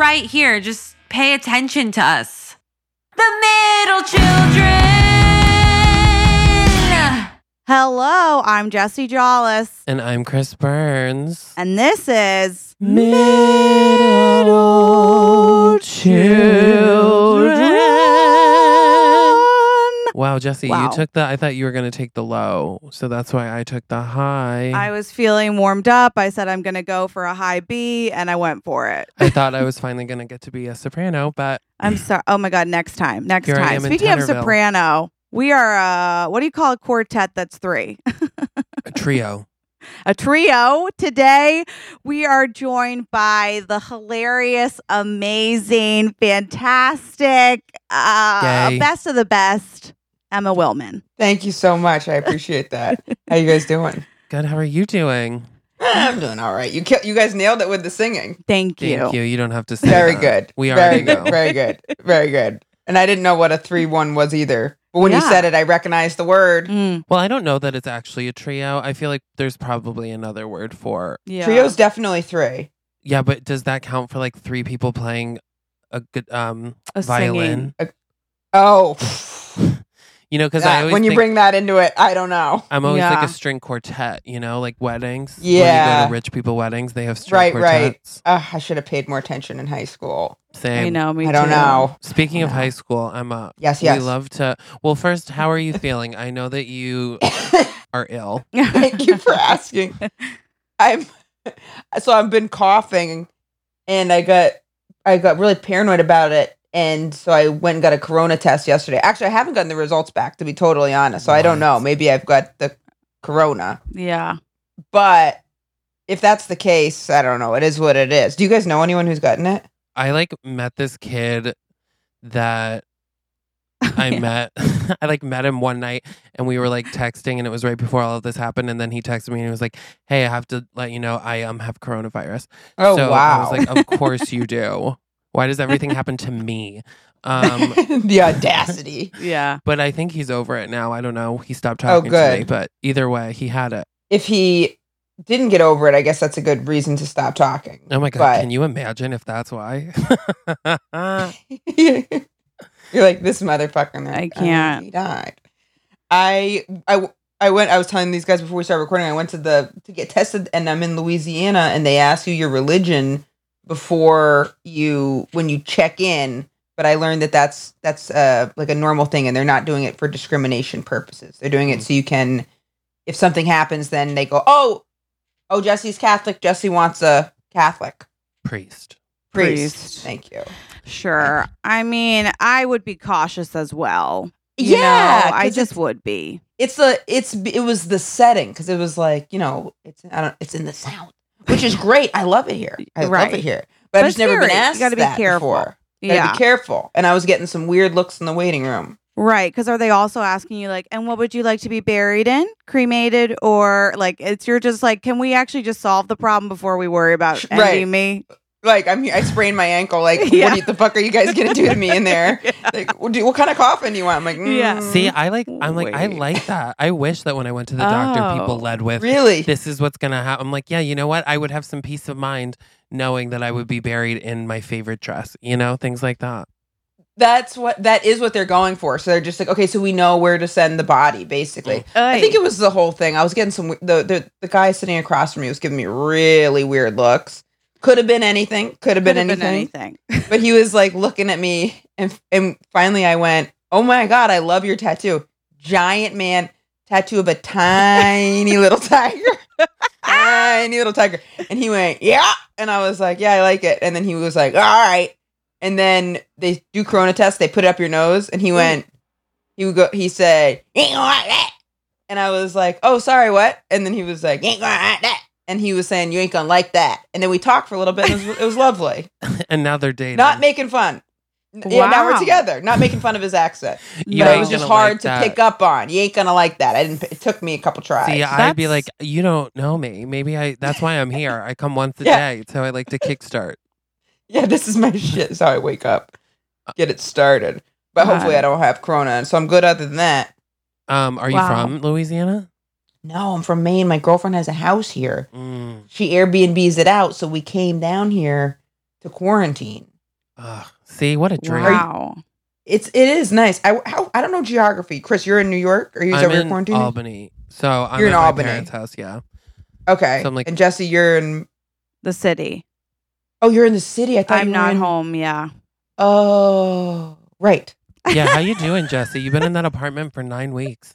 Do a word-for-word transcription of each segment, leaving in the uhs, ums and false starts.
right here. Just pay attention to us. The middle children. Hello, I'm Jessie Jollis. And I'm Chris Burns. And this is Middle Children. Wow, Jessie, Wow. you took the, I thought you were going to take the low. So that's why I took the high. I was feeling warmed up. I said I'm going to go for a high B, and I went for it. I thought I was finally going to get to be a soprano, but I'm sorry. Oh my God, next time. Next Here I time. am in Speaking of Tenterville. soprano, we are, uh, what do you call a quartet that's three? a trio. A trio. Today, we are joined by the hilarious, amazing, fantastic, uh, Yay. best of the best, Emma Willman. Thank you so much. I appreciate that. How you guys doing? Good. How are you doing? I'm doing all right. You ki- you guys nailed it with the singing. Thank you. Thank you. You don't have to say Very that. good. We very already good. know. Very good. Very good. And I didn't know what a three one was either. But when you Yeah. said it, I recognized the word. Mm, Well, I don't know that it's actually a trio. I feel like there's probably another word for. yeah. Trio's definitely three. Yeah, but does that count for like three people playing a good um A violin? Oh, You know, because I that- always when you think bring that into it, I don't know. I'm always like Yeah. a string quartet. You know, like weddings. When Yeah. you go to rich people weddings, they have string Right, right. quartets. Uh, I should have paid more attention in high school. Same. I know. Me I don't too. know. Speaking of Yeah. high school, Emma, Yes, we yes. love to. Well, first, how are you feeling? I know that you are ill. Thank you for asking. I'm so I've been coughing, and I got I got really paranoid about it, and so I went and got a corona test yesterday. Actually, I haven't gotten the results back, to be totally honest. So I don't know. What? Maybe I've got the corona, Yeah. but if that's the case, I don't know. It is what it is. Do you guys know anyone who's gotten it? I like met this kid that I Yeah. met. I like met him one night and we were like texting and it was right before all of this happened. And then he texted me and he was like, "Hey, I have to let you know I um have coronavirus." Oh so wow! I was like, "Of course you do. Why does everything happen to me?" Um, the audacity. Yeah. but I think he's over it now. I don't know. He stopped talking to good. me, but either way, he had it. If he didn't get over it, I guess that's a good reason to stop talking. Oh my god! But- Can you imagine if that's why? You're like, this motherfucker. And they're I like, "Oh, can't." he died. I, I, I went, I was telling these guys before we started recording, I went to the, to get tested and I'm in Louisiana and they ask you your religion before you, when you check in. But I learned that that's, that's uh, like a normal thing and they're not doing it for discrimination purposes. They're doing it Mm. so you can, if something happens, then they go, oh, oh, Jesse's Catholic. Jesse wants a Catholic Priest. priest. Priest. Thank you. Sure. I mean, I would be cautious as well. You Yeah, know, I 'cause just it's- would be. It's the it's it was the setting because it was like, you know, it's I don't it's in the South, which is great. I love it here. I love Right. it here, But but, I've just it's never been scary. You asked. gotta be that careful. before. Gotta Yeah. be careful. And I was getting some weird looks in the waiting room. Right. Because are they also asking you, like, and what would you like to be buried in? Cremated? Or, like, it's you're just like, can we actually just solve the problem before we worry about Right. ending me? Like I'm here, I sprained my ankle. Like Yeah. what do you, the fuck are you guys gonna do to me in there? Like what, do, what kind of coffin do you want? I'm like, Yeah. mm, See, I like. I'm like. I Wait. like that. I wish that when I went to the doctor, Oh. people led with, really? "This is what's gonna happen." I'm like, yeah, you know what? I would have some peace of mind knowing that I would be buried in my favorite dress. You know, things like that. That's what that is what they're going for. So they're just like, okay, so we know where to send the body, basically. I think it was the whole thing. I was getting some the the the guy sitting across from me was giving me really weird looks. Could have been anything. Could have been Could've anything. anything. But he was like looking at me, and and finally I went, "Oh my god, I love your tattoo, giant man tattoo of a tiny little tiger, tiny little tiger." And he went, "Yeah," and I was like, "Yeah, I like it." And then he was like, "All right." And then they do corona tests. They put it up your nose, and he went. He would go. He said, "You ain't gonna like that." And I was like, "Oh, sorry, what?" And then he was like, "You ain't gonna like that." And he was saying, "You ain't gonna like that." And then we talked for a little bit. And it was, it was lovely. And now they're dating. Not making fun. Yeah, now Wow. we're together. Not making fun of his accent. You but it ain't was just gonna hard like to that. pick up on. You ain't gonna like that. I didn't. It took me a couple tries. See, I'd be like, That's- you don't know me. Maybe I. That's why I'm here. I come once a Yeah. day, so I like to kickstart. yeah, this is my shit. This is how I wake up, get it started. But God. hopefully, I don't have corona, and so I'm good. Other than that, Um, are you Wow. from Louisiana? no, I'm from Maine. My girlfriend has a house here. Mm. She Airbnbs it out, so we came down here to quarantine. Ugh, see, what a dream. Wow. It's it is nice. I how, I don't know geography. Chris, you're in New York. Are you I'm over in quarantine? Albany. So I'm You're at in my Albany. parents' house, yeah. Okay. So I'm like- and Jesse, you're in. The city. Oh, you're in the city. I thought I'm you were not in- home. Yeah. Oh, right. Yeah, how you doing, Jesse? You've been in that apartment for nine weeks.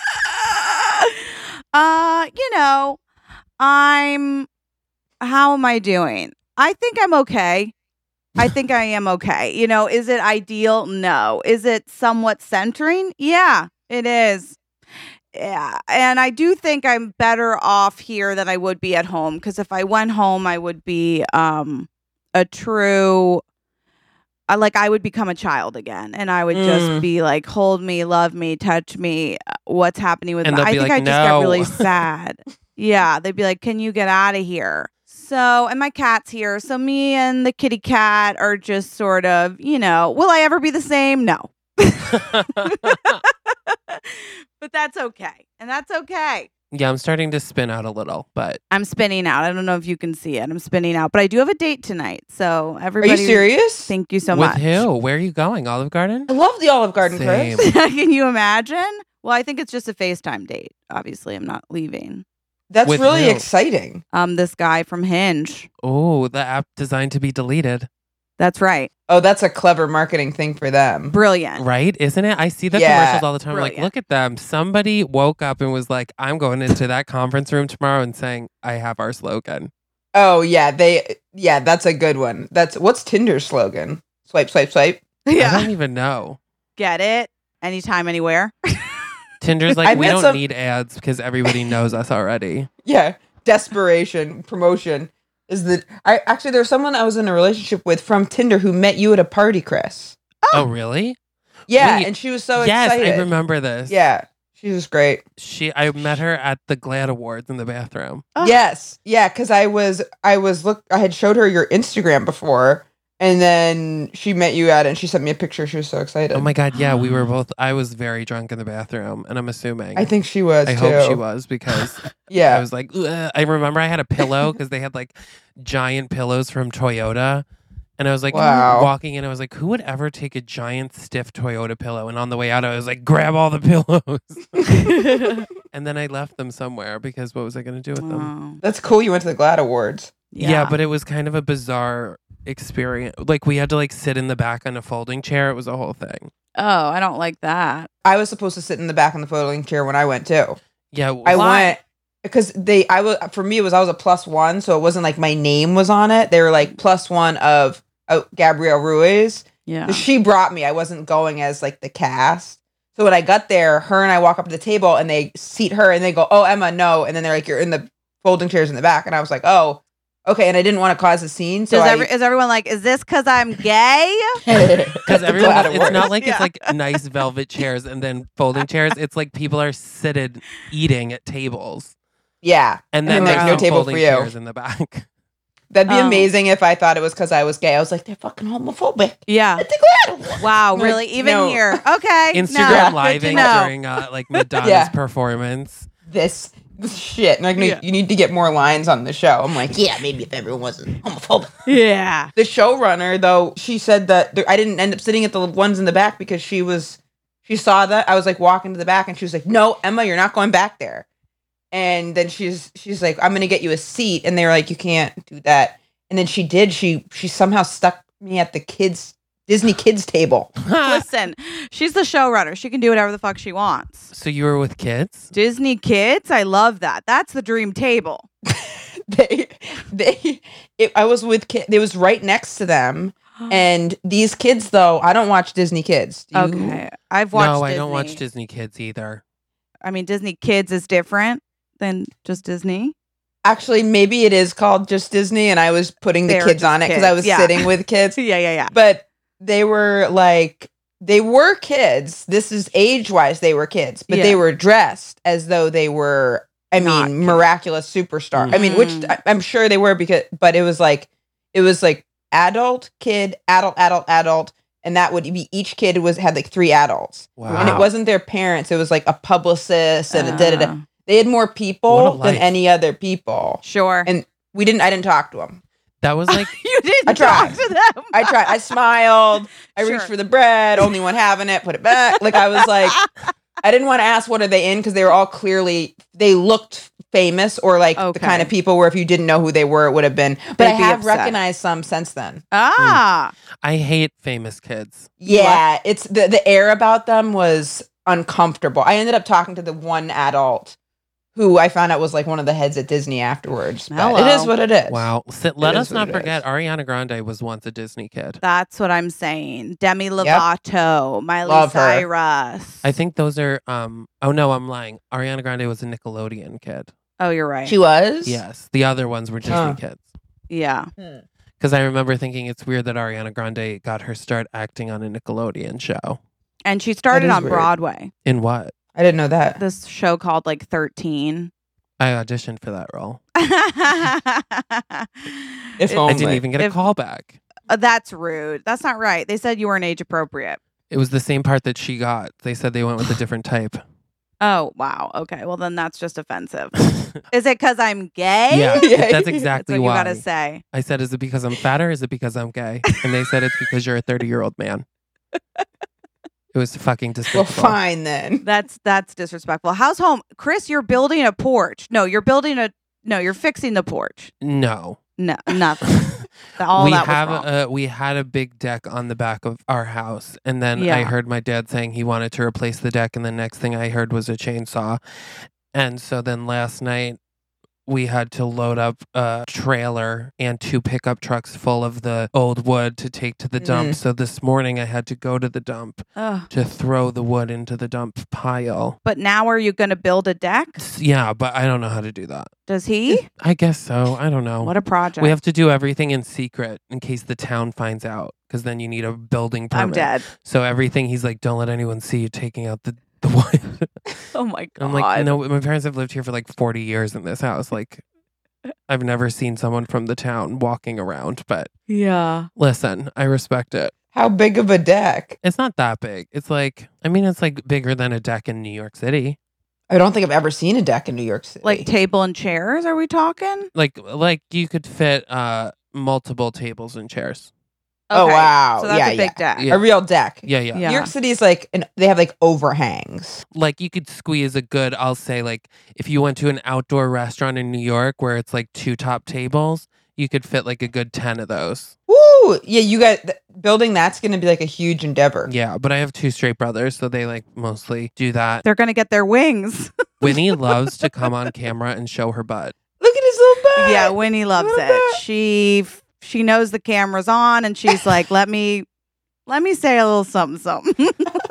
uh, you know, I'm. How am I doing? I think I'm okay. I think I am okay. You know, is it ideal? No. Is it somewhat centering? Yeah, it is. Yeah. And I do think I'm better off here than I would be at home. Because if I went home, I would be um a true I like I would become a child again. And I would Mm. just be like, hold me, love me, touch me. uh, What's happening with And me? they'll I be think like, I just get "No." really sad. Yeah. They'd be like, can you get out of here? So, and my cat's here. So, me and the kitty cat are just sort of, you know, will I ever be the same? No. But that's okay. And that's okay. Yeah, I'm starting to spin out a little, but I'm spinning out. I don't know if you can see it. I'm spinning out. But I do have a date tonight. So, Are everybody. you serious? Thank you so with much. who? Where are you going? Olive Garden? I love the Olive Garden, Same. Chris. Can you imagine? Well, I think it's just a FaceTime date. Obviously, I'm not leaving. That's With really who? exciting. Um, this guy from Hinge. Oh, the app designed to be deleted. That's right. Oh, that's a clever marketing thing for them. Brilliant. Right? Isn't it? I see the Yeah, commercials all the time. I'm like, brilliant. look at them. Somebody woke up and was like, I'm going into that conference room tomorrow and saying, I have our slogan. Oh yeah, they yeah, that's a good one. That's what's Tinder's slogan? Swipe, swipe, swipe. I Yeah. don't even know. Get it? Anytime, anywhere. Tinder's like, I we met don't some- need ads because everybody knows us already. Yeah, desperation, promotion is the. I actually there's someone I was in a relationship with from Tinder who met you at a party, Chris. Oh, really? Yeah, Wait, and she was so yes, excited. I remember this. Yeah, she was great. She, I met her at the GLAAD Awards in the bathroom. Oh. Yes, yeah, because I was I was look I had showed her your Instagram before, and then she met you at it, and she sent me a picture. She was so excited. Oh my God, yeah, we were both, I was very drunk in the bathroom, and I'm assuming. I think she was. I too. hope she was because Yeah. I was like, "Ugh." I remember I had a pillow because they had like giant pillows from Toyota. And I was like, Wow. walking in, I was like, who would ever take a giant, stiff Toyota pillow? And on the way out, I was like, grab all the pillows. And then I left them somewhere because what was I going to do with them? Oh, That's cool. You went to the GLAAD Awards. Yeah. but it was kind of a bizarre experience. Like, we had to like sit in the back on a folding chair. It was a whole thing. Oh, I don't like that. I was supposed to sit in the back on the folding chair when I went too. Yeah. I Why? went because they. I was for me. It was I was a plus one, so it wasn't like my name was on it. They were like plus one of uh, Gabrielle Ruiz. Yeah. So she brought me. I wasn't going as like the cast. So when I got there, her and I walk up to the table and they seat her and they go, "Oh, Emma, no." And then they're like, "You're in the folding chairs in the back." And I was like, "Oh, okay." And I didn't want to cause a scene, so Does I. every, is everyone like, is this because I'm gay? Because everyone, GLAAD it's Awards. not like Yeah. it's like nice velvet chairs and then folding chairs. It's like people are seated eating at tables. Yeah, And And then then there's there's no no table folding for you. chairs in the back. that'd be Um, amazing if I thought it was because I was gay. I was like, they're fucking homophobic. Yeah. At the GLAAD Awards. Wow. Like, Really? Even no. here? Okay. Instagram no. Yeah. living No. during uh, like Madonna's Yeah. performance. This, this shit. Like, no, Yeah. you need to get more lines on the show. I'm like, yeah, maybe if everyone wasn't homophobic. Yeah. The showrunner, though, she said that there, I didn't end up sitting at the ones in the back because she was, she saw that I was like walking to the back, and she was like, "No, Emma, you're not going back there." And then she's she's like, "I'm gonna get you a seat," and they were like, "You can't do that." And then she did. She she somehow stuck me at the kids Disney kids table. Listen, she's the showrunner. She can do whatever the fuck she wants. So you were with kids? Disney kids, I love that. That's the dream table. they they it, I was with kids. It was right next to them. And these kids, though, I don't watch Disney Kids. Do you? Okay, I've watched. No, I Disney. don't watch Disney Kids either. I mean, Disney Kids is different than just Disney. Actually, maybe it is called just Disney, and I was putting the They're kids just on it because I kids, was yeah. sitting with kids. yeah, yeah, yeah. But they were like, they were kids. This is age wise, they were kids, but Yeah. they were dressed as though they were, I Not mean, kids. miraculous superstar. I mean, which Mm. I- I'm sure they were because, but it was like, it was like adult, kid, adult, adult, adult. And that would be each kid was had like three adults. Wow. And it wasn't their parents. It was like a publicist and a da da da. Uh, They had more What people a than life. any other people. Sure. And we didn't, I didn't talk to them. That was like You didn't I tried. talk to them. I tried. I smiled. I Sure. reached for the bread. Only one having it. Put it back. Like I was like, I didn't want to ask what are they in because they were all clearly they looked famous or like the Okay. kind of people where if you didn't know who they were, it would have been. But I They'd be have upset. recognized some since then. Ah. I hate famous kids. Yeah, it's the the air about them was uncomfortable. I ended up talking to the one adult who I found out was like one of the heads at Disney afterwards. But Hello. it is what it is. Wow. So, let It us is what not it forget is. Ariana Grande was once a Disney kid. That's what I'm saying. Demi Lovato, Miley Love her. Cyrus. I think those are um oh no, I'm lying. Ariana Grande was a Nickelodeon kid. Oh, you're right. She was? Yes. The other ones were Disney Huh. kids. yeah. Because I remember thinking it's weird that Ariana Grande got her start acting on a Nickelodeon show. And she started is on weird. Broadway. In what? I didn't know that. This show called like thirteen. I auditioned for that role. If It- I only. didn't even get a If- call back. Uh, that's rude. That's not right. They said you weren't age appropriate. It was the same part that she got. They said they went with a different type. Oh, wow. Okay. Well, then that's just offensive. Is it because I'm gay? Yeah, Yeah. that's That's exactly what you why. got to say. I said, is it because I'm fatter? Or is it because I'm gay? And they said it's because you're a thirty-year-old man. It was fucking Well, despicable. fine then. That's that's disrespectful. How's home? Chris, you're building a porch. No, you're building a no, you're fixing the porch. No. No, nothing. All we that was have wrong. a, we had a big deck on the back of our house, and then I Yeah. heard my dad saying he wanted to replace the deck, and the next thing I heard was a chainsaw. And so then last night we had to load up a trailer and two pickup trucks full of the old wood to take to the dump. Mhm. So this morning I had to go to the dump Ugh. to throw the wood into the dump pile. But now are you going to build a deck? S- Yeah, but I don't know how to do that. Does he? I guess so. I don't know. What a project. We have to do everything in secret in case the town finds out, because then you need a building permit. I'm dead. So everything, he's like, don't let anyone see you taking out the, the wood. Oh my god. I'm like, no, my parents have lived here for like forty years in this house. Like, I've never seen someone from the town walking around, but Yeah. listen, I respect it. How big of a deck? It's not that big. It's like, I mean, it's like bigger than a deck in New York City. I don't think I've ever seen a deck in New York City. Like table and chairs, are we talking? Like, like you could fit uh multiple tables and chairs. Oh, Okay, wow. So that's Yeah, a big yeah. deck. Yeah. a real deck. Yeah, yeah. Yeah. New York City is like an, they have like overhangs. Like you could squeeze a good, I'll say, like if you went to an outdoor restaurant in New York where it's like two top tables, you could fit like a good ten of those. Woo! Yeah, you got th- building that's going to be like a huge endeavor. Yeah, but I have two straight brothers, so they like mostly do that. They're going to get their wings. Winnie loves to come on camera and show her butt. Look at his little butt. Yeah, Winnie loves Look at it. that. She she knows the camera's on and she's like, "Let me let me say a little something something."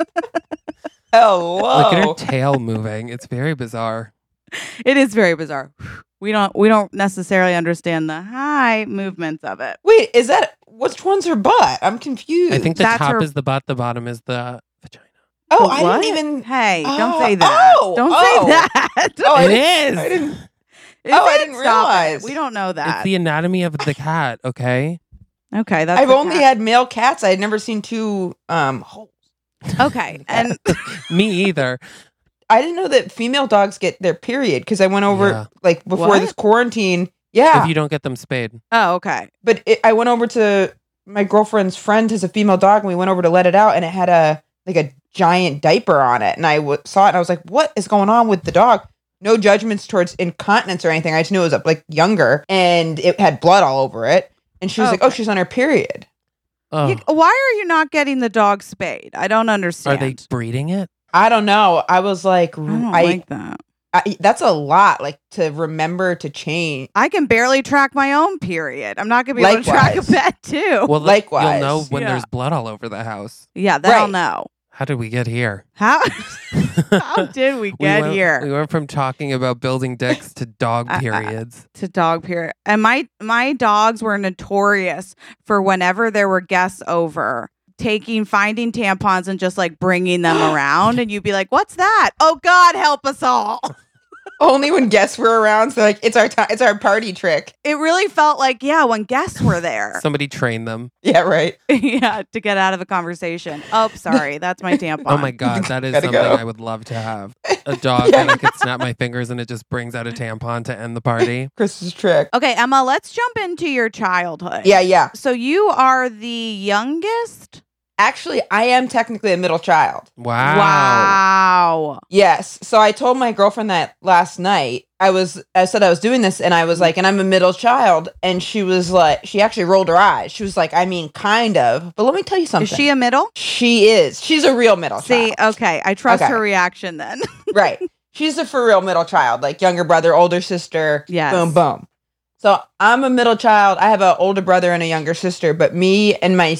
Hello. Look at her tail moving. It's very bizarre. It is very bizarre. We don't we don't necessarily understand the high movements of it. Wait, is that which one's her butt? I'm confused. I think the That's top her- is the butt, the bottom is the vagina. Oh, But I what? didn't even. Hey, don't Oh, say that. oh, don't oh. say that. Oh, I It didn't- is. I didn't. Is oh, I it? didn't Stop it. realize. We don't know It's that. the anatomy of the cat, okay? Okay, that's I've the only cat. had male cats. I had never seen two um holes. Okay, and Me either. I didn't know that female dogs get their period because I went over Yeah. like before What? this quarantine. Yeah, If you don't get them spayed. oh, okay. but it, I went over to my girlfriend's friend has a female dog, and we went over to let it out, and it had a like a giant diaper on it, and I w- saw it, and I was like, "What is going on with the dog?" No judgments towards incontinence or anything. I just knew it was like younger, and it had blood all over it, and she was like, "Oh, Okay. she's on her period." Oh, You- why are you not getting the dog spayed? I don't are understand. they breeding it? I don't know. I was like, I don't I, like that. I that's a lot, like to remember to change. I can barely track my own period. I'm not gonna be able to track a Likewise. pet too. Well, Likewise. you'll know when Yeah. there's blood all over the house. yeah, then I'll right. know. How did we get here? How how did we We get went, here We went from talking about building decks to dog I- I- periods. to dog period? And my my dogs were notorious for whenever there were guests over, taking finding tampons and just like bringing them around, and you'd be like, "What's that? Oh God, help us all!" Only when guests were around. So like, it's our time. It's our party trick. It really felt like, yeah, when guests were there. Somebody trained them. Yeah, right. Yeah, to get out of a conversation. Oh, sorry. That's my tampon. Oh my God, that is Gotta something go. I would love to have. A dog that I could snap my fingers and it just brings out a tampon to end the party. Chris's trick. Okay, Emma, let's jump into your childhood. Yeah, yeah. So you are the youngest? Actually, I am technically a middle child. Wow. Wow. Yes. So I told my girlfriend that last night. I was, I said I was doing this, and I was like, and I'm a middle child. And she was like, she actually rolled her eyes. She was like, I mean, kind of. But let me tell you something. Is she a middle? She is. She's a real middle See, child. okay. I trust Okay. her reaction then. Right. She's a for real middle child, like younger brother, older sister. Yes. Boom, boom. So I'm a middle child. I have an older brother and a younger sister, but me and my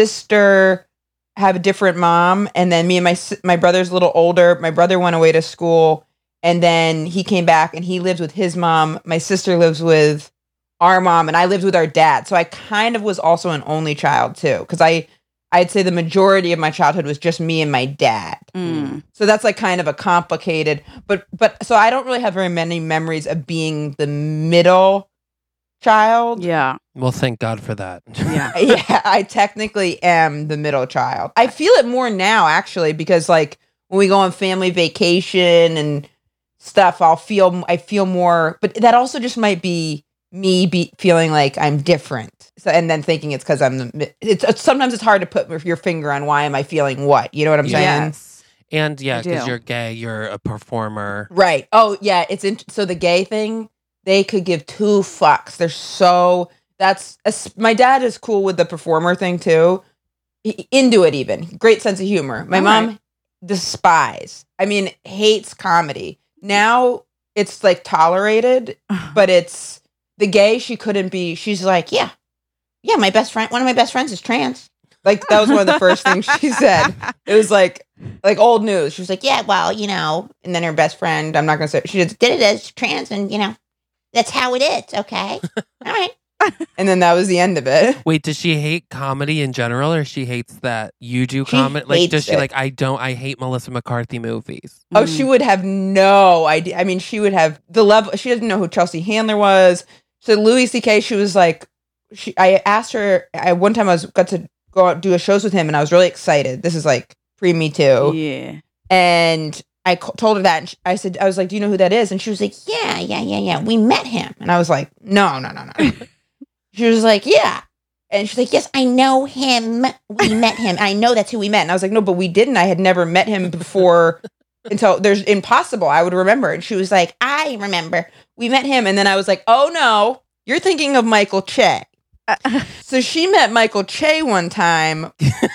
sister have a different mom. And then me and my si- my brother's a little older. My brother went away to school, and then he came back and he lives with his mom. My sister lives with our mom, and I lived with our dad. So I kind of was also an only child too, because I I'd say the majority of my childhood was just me and my dad. Mm. So that's like kind of a complicated, but but so I don't really have very many memories of being the middle child. Yeah. Well, thank God for that. Yeah. Yeah, I technically am the middle child. I feel it more now actually, because like when we go on family vacation and stuff, I'll feel I feel more, but that also just might be me be feeling like I'm different. So and then thinking it's because I'm the it's, it's sometimes it's hard to put your finger on why am I feeling what. You know what I'm saying? Yes. And yeah, I do. because you're gay, you're a performer. Right. Oh, yeah. It's in, so the gay thing, they could give two fucks. They're so that's a, my dad is cool with the performer thing too. He, into it even. Great sense of humor. My All mom right. despise. I mean, hates comedy. Now it's like tolerated, but it's the gay she couldn't be. She's like, yeah, yeah. My best friend, one of my best friends is trans. Like that was one of the first things she said. It was like, like old news. She was like, yeah, well, you know. And then her best friend, I'm not gonna say, she just did it as trans, and you know, that's how it is. Okay, all right. And then that was the end of it. Wait, does she hate comedy in general, or she hates that you do She comedy? Like, hates does she it. like? I don't. I hate Melissa McCarthy movies. Oh, she would have no idea. I mean, she would have the level. She doesn't know who Chelsea Handler was. So Louis C K, she was like, she. I asked her. I one time I was got to go out do a shows with him, and I was really excited. This is like pre Me Too, Yeah. and I co- told her that. And she, I said, I was like, do you know who that is? And she was like, yeah, yeah, yeah, yeah. We met him, and I was like, no, no, no, no. She was like, yeah. And she's like, yes, I know him. We met him. I know that's who we met. And I was like, no, but we didn't. I had never met him before until there's impossible. I would remember. And she was like, I remember. We met him. And then I was like, oh no, you're thinking of Michael Che. So she met Michael Che one time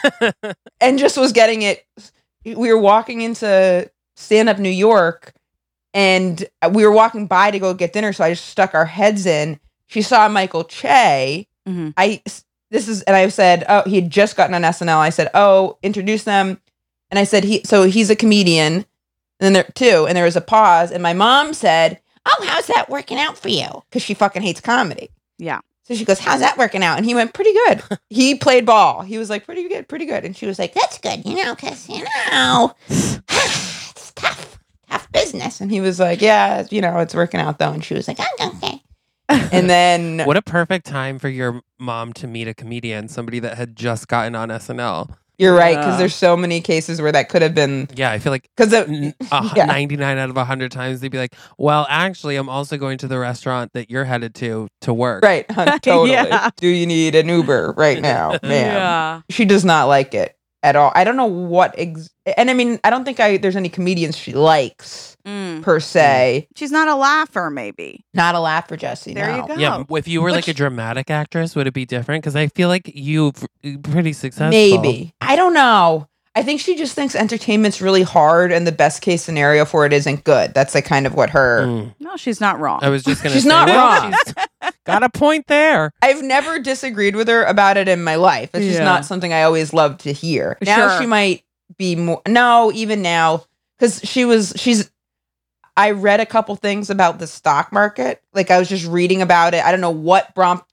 and just was getting it. We were walking into Stand Up New York and we were walking by to go get dinner. So I just stuck our heads in. She saw Michael Che. Mm-hmm. I this is and I said, oh, he had just gotten on S N L. I said, oh, introduce them. And I said, he so he's a comedian. And then there too, and there was a pause. And my mom said, oh, how's that working out for you? Because she fucking hates comedy. Yeah. So she goes, how's that working out? And he went, pretty good. He played ball. He was like, pretty good, pretty good. And she was like, that's good, you know, because, you know, it's tough, tough business. And he was like, yeah, you know, it's working out though. And she was like, oh, okay. And then What a perfect time for your mom to meet a comedian, somebody that had just gotten on S N L. you're right, because Yeah. there's so many cases where that could have been, Yeah, I feel like because n- a- yeah. ninety-nine out of one hundred times they'd be like, well, actually, I'm also going to the restaurant that you're headed to to work. right, hun, totally. Yeah. Do you need an Uber right now, ma'am? Yeah. She does not like it at all. I don't know what, ex- and I mean, I don't think I there's any comedians she likes Mm. per se. She's not a laugher, maybe. Not a laugh for Jesse. There no. you go. Yeah, if you were like a Which- dramatic actress, would it be different? Because I feel like you v- pretty successful. Maybe. I don't know. I think she just thinks entertainment's really hard and the best case scenario for it isn't good. That's like kind of what her. Mm. No, she's not wrong. I was just gonna. She's say, not well, wrong. she's got a point there. I've never disagreed with her about it in my life. It's just Yeah. not something I always love to hear. Now Sure. she might be more. No, even now, because she was. She's. I read a couple things about the stock market. Like I was just reading about it. I don't know what prompt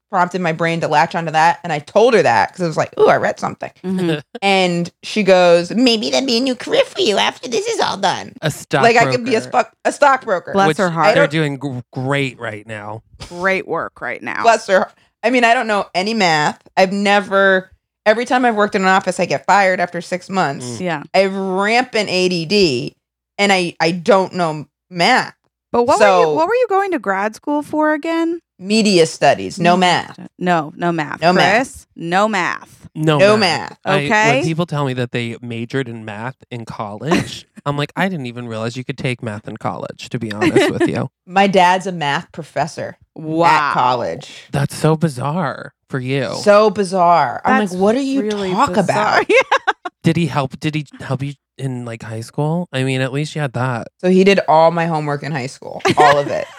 prompted my brain to latch onto that. And I told her that because I was like, ooh, I read something. Mhm. And she goes, maybe that'd be a new career for you after this is all done. A stock Like I could be a, sp- a stockbroker. Bless which her heart. They're doing g- great right now. Great work right now. Bless her. I mean, I don't know any math. I've never, every time I've worked in an office, I get fired after six months. Mm. Yeah. I have rampant A D D and I, I don't know math. But what were So- you what were you going to grad school for again? Media studies, no math. No, no math. No math. Chris, no math. No, No math. math. I- Okay. when people tell me that they majored in math in college, I'm like, I didn't even realize you could take math in college, to be honest with you. My dad's a math professor Wow. at college. That's so bizarre for you. So bizarre. I'm That's like, what are you really talk bizarre. about? Did he help? Did he help you in like high school? I mean, at least you had that. So he did all my homework in high school, all of it.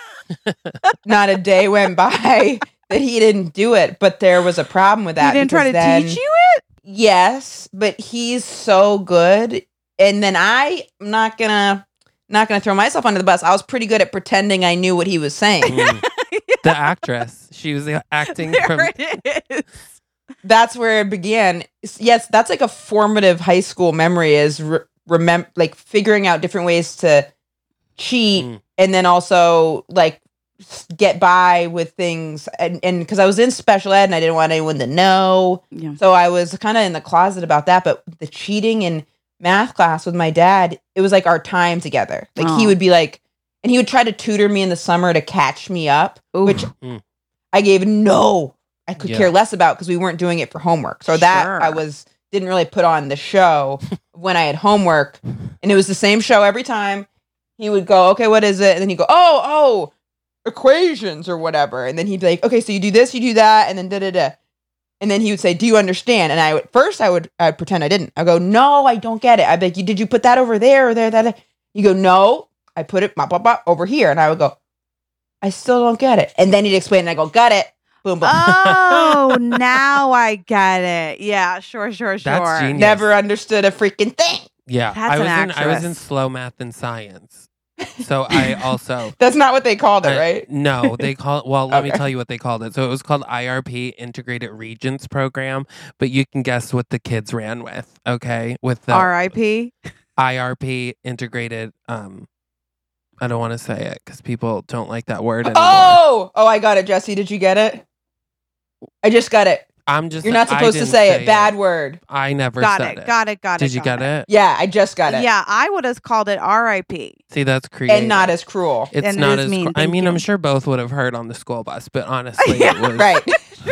Not a day went by that he didn't do it, but there was a problem with that. He didn't try to because then- teach you it? Yes, but he's so good. And then I, I'm not gonna, not gonna throw myself under the bus. I was pretty good at pretending I knew what he was saying. Mm. The actress, she was acting There from. it is. That's where it began. Yes, that's like a formative high school memory. Is re- remember like figuring out different ways to cheat, Mm. and then also like s- get by with things. And and because I was in special ed and I didn't want anyone to know, Yeah. so I was kind of in the closet about that. But the cheating in math class with my dad, it was like our time together. Like he Oh. would be like, and he would try to tutor me in the summer to catch me up, Ooh. which Mm. I gave no, I could Yeah. care less about because we weren't doing it for homework. So that Sure. I was didn't really put on the show when I had homework, and it was the same show every time. He would go, okay, what is it? And then he'd go, oh, oh, equations or whatever. And then he'd be like, okay, so you do this, you do that, and then da da da. And then he would say, do you understand? And I would first I would I'd pretend I didn't. I go, no, I don't get it. I'd be like, did you put that over there or there? That you go, no, I put it blah, blah, blah, over here. And I would go, I still don't get it. And then he'd explain, and I go, got it. Boom, boom. Oh, now I get it. Yeah, sure, sure, sure. That's genius. Never understood a freaking thing. Yeah, That's I was an in. I was in actress. slow math and science, so I also. That's not what they called it, I- right? No, they call well, let me Okay. tell you what they called it. So it was called I R P Integrated Regents Program, but you can guess what the kids ran with, okay? With the R I P I R P Integrated um I don't want to say it cuz people don't like that word anymore. Oh, oh, I got it, Jesse. Did you get it? I just got it. I'm just You're not I supposed to didn't say it. Bad word. I never Got said it, got it, got it. Did you got get it? Yeah, I just got it. Yeah, I would have called it R I P See, that's creative. And not as cruel. It's and it not is as mean, cr- I thank mean, I'm you. sure both would have heard on the school bus, but honestly, Yeah, it was Right.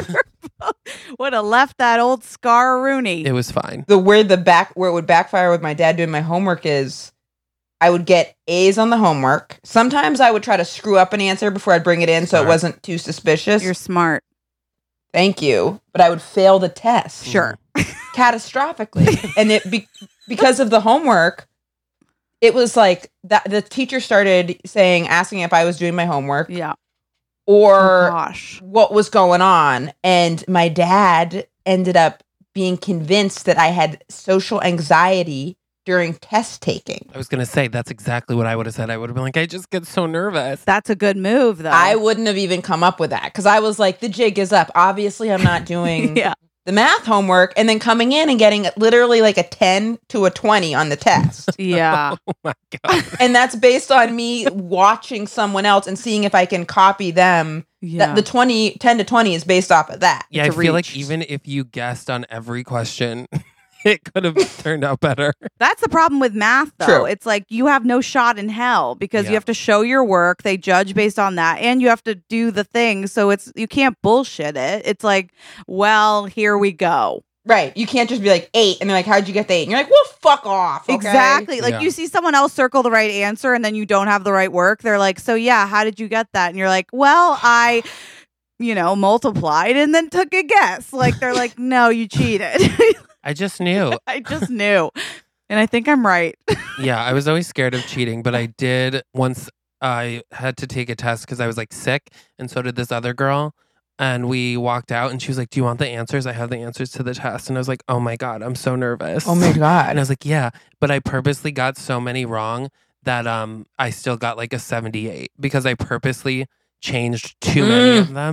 Would have left that old scar Rooney. it was fine. The where the back where it would backfire with my dad doing my homework is I would get A's on the homework. Sometimes I would try to screw up an answer before I'd bring it in so it Smart. wasn't too suspicious. You're smart. Thank you. But I would fail the test. Sure. Catastrophically. And it be, because of the homework, it was like that the teacher started saying, asking if I was doing my homework Yeah. or Oh, gosh. what was going on. And my dad ended up being convinced that I had social anxiety during test taking. I was going to say that's exactly what I would have said. I would have been like, I just get so nervous. That's a good move, though. I wouldn't have even come up with that because I was like, the jig is up. Obviously, I'm not doing yeah. the math homework and then coming in and getting literally like a ten to a twenty on the test. Yeah. Oh my god. And that's based on me watching someone else and seeing if I can copy them. Yeah. That the twenty, ten to twenty is based off of that. Yeah, I It's a feel like reach. even if you guessed on every question, it could have turned out better. That's the problem with math, though. True. It's like you have no shot in hell because Yeah. you have to show your work. They judge based on that, and you have to do the thing. So it's you can't bullshit it. It's like, well, here we go. Right. You can't just be like eight and they're like, how'd you get the eight? And you're like, well, fuck off. okay?" Exactly. Like Yeah. you see someone else circle the right answer, and then you don't have the right work. They're like, so yeah, how did you get that? And you're like, well, I, you know, multiplied and then took a guess. Like they're like, no, you cheated. I just knew. I just knew, and I think I'm right. Yeah, I was always scared of cheating, but I did once I had to take a test because I was like sick, and so did this other girl. And we walked out, and she was like, "Do you want the answers? I have the answers to the test." And I was like, "Oh my god, I'm so nervous." Oh my God. And I was like, "Yeah," but I purposely got so many wrong that um I still got like a seventy-eight because I purposely changed too many Mm. of them.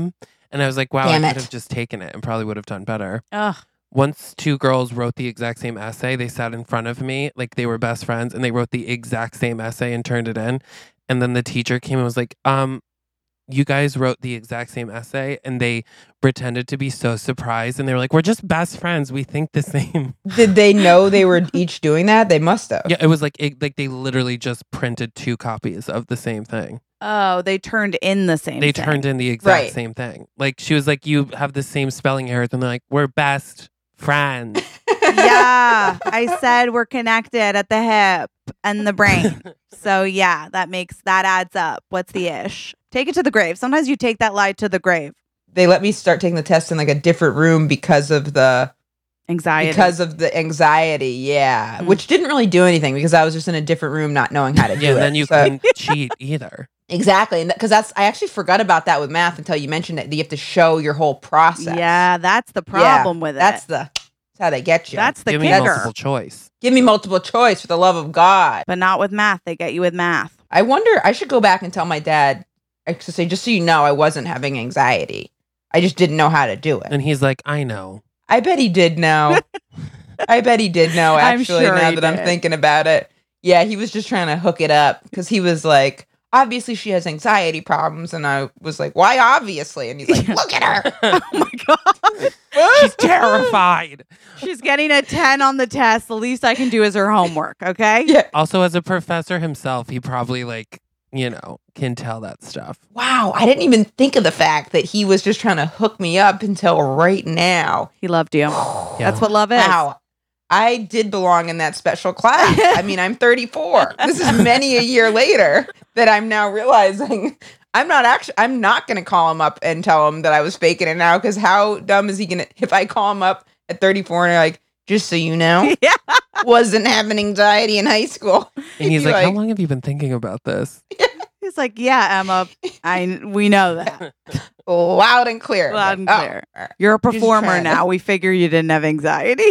And I was like, wow, Damn I it. could have just taken it and probably would have done better. Ugh. Once two girls wrote the exact same essay, they sat in front of me like they were best friends, and they wrote the exact same essay and turned it in. And then the teacher came and was like, um, you guys wrote the exact same essay, and they pretended to be so surprised, and they were like, we're just best friends. We think the same. Did they know they were each doing that? They must have. Yeah, it was like it, like they literally just printed two copies of the same thing. Oh, they turned in the same They thing. turned in the exact Right. same thing. Like she was like, you have the same spelling errors, and they're like, we're best friends. Yeah, I said we're connected at the hip and the brain. So yeah, that makes that adds up. What's the ish? Take it to the grave. Sometimes you take that lie to the grave. They let me start taking the test in like a different room because of the Anxiety. because of the anxiety. Yeah, Mm. which didn't really do anything because I was just in a different room, not knowing how to do Yeah, and it. then you So- couldn't cheat either. exactly, and because that's I actually forgot about that with math until you mentioned it. That you have to show your whole process. Yeah, that's the problem with it. That's the that's how they get you. That's the Give me kicker. multiple choice. Give me multiple choice for the love of God. But not with math. They get you with math. I wonder. I should go back and tell my dad. I should say, just so you know, I wasn't having anxiety. I just didn't know how to do it. And he's like, I know. I bet he did know. I bet he did know, I'm actually, sure now he that I'm did. thinking about it. Yeah, he was just trying to hook it up because he was like, obviously she has anxiety problems. And I was like, why obviously? And he's like, Yeah. look at her. Oh my god. She's terrified. She's getting a ten on the test. The least I can do is her homework, okay? Yeah. Also, as a professor himself, he probably like, you know, can tell that stuff. Wow. I didn't even think of the fact that he was just trying to hook me up until right now. He loved you. Yeah. That's what love is. Wow. I did belong in that special class. I mean, I'm thirty-four. This is many a year later that I'm now realizing I'm not actually, I'm not going to call him up and tell him that I was faking it now. Because how dumb is he going to, if I call him up at thirty-four and I'm like, just so you know, Yeah. wasn't having anxiety in high school. And he's You're like, how like- long have you been thinking about this? He's like, yeah, Emma, I we know that. Loud and clear. Loud and Like, oh, clear. all right. You're a He's performer trying to- now. We figure you didn't have anxiety.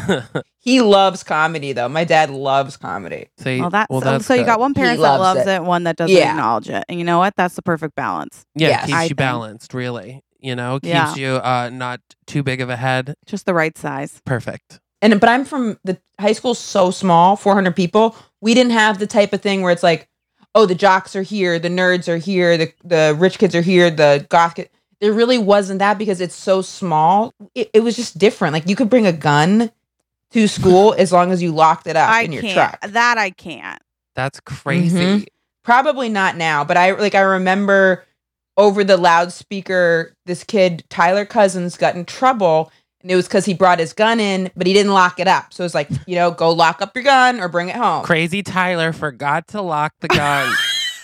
He loves comedy, though. My dad loves comedy. Say, Well, that's, well, that's so you good. got one He parent that loves loves it. it. one that doesn't Yeah. acknowledge it. And you know what? That's the perfect balance. Yeah, Yes. it keeps I you think. balanced, really. You know, keeps Yeah. you uh, not too big of a head. Just the right size. Perfect. And but I'm from the high school's so small, four hundred people. We didn't have the type of thing where it's like, oh, the jocks are here, the nerds are here, the the rich kids are here, the goth kid. There really wasn't that because it's so small. It, it was just different. Like you could bring a gun to school as long as you locked it up I in your can't. truck. That I can't. That's crazy. Mhm. Probably not now, but I like I remember over the loudspeaker, this kid Tyler Cousins got in trouble. And it was because he brought his gun in, but he didn't lock it up. So it's like, you know, go lock up your gun or bring it home. Crazy Tyler forgot to lock the gun.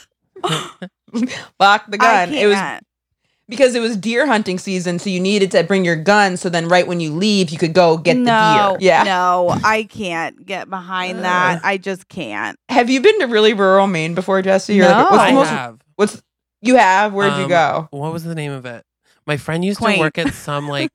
Lock the I gun. It was can't. because it was deer hunting season, so you needed to bring your gun. So then, right when you leave, you could go get no, the deer. Yeah. No, I can't get behind that. I just can't. Have you been to really rural Maine before, Jesse? Or No. like, what's I the most? have. What's you have? Where'd you Um, go? What was the name of it? My friend used Quaint. to work at some like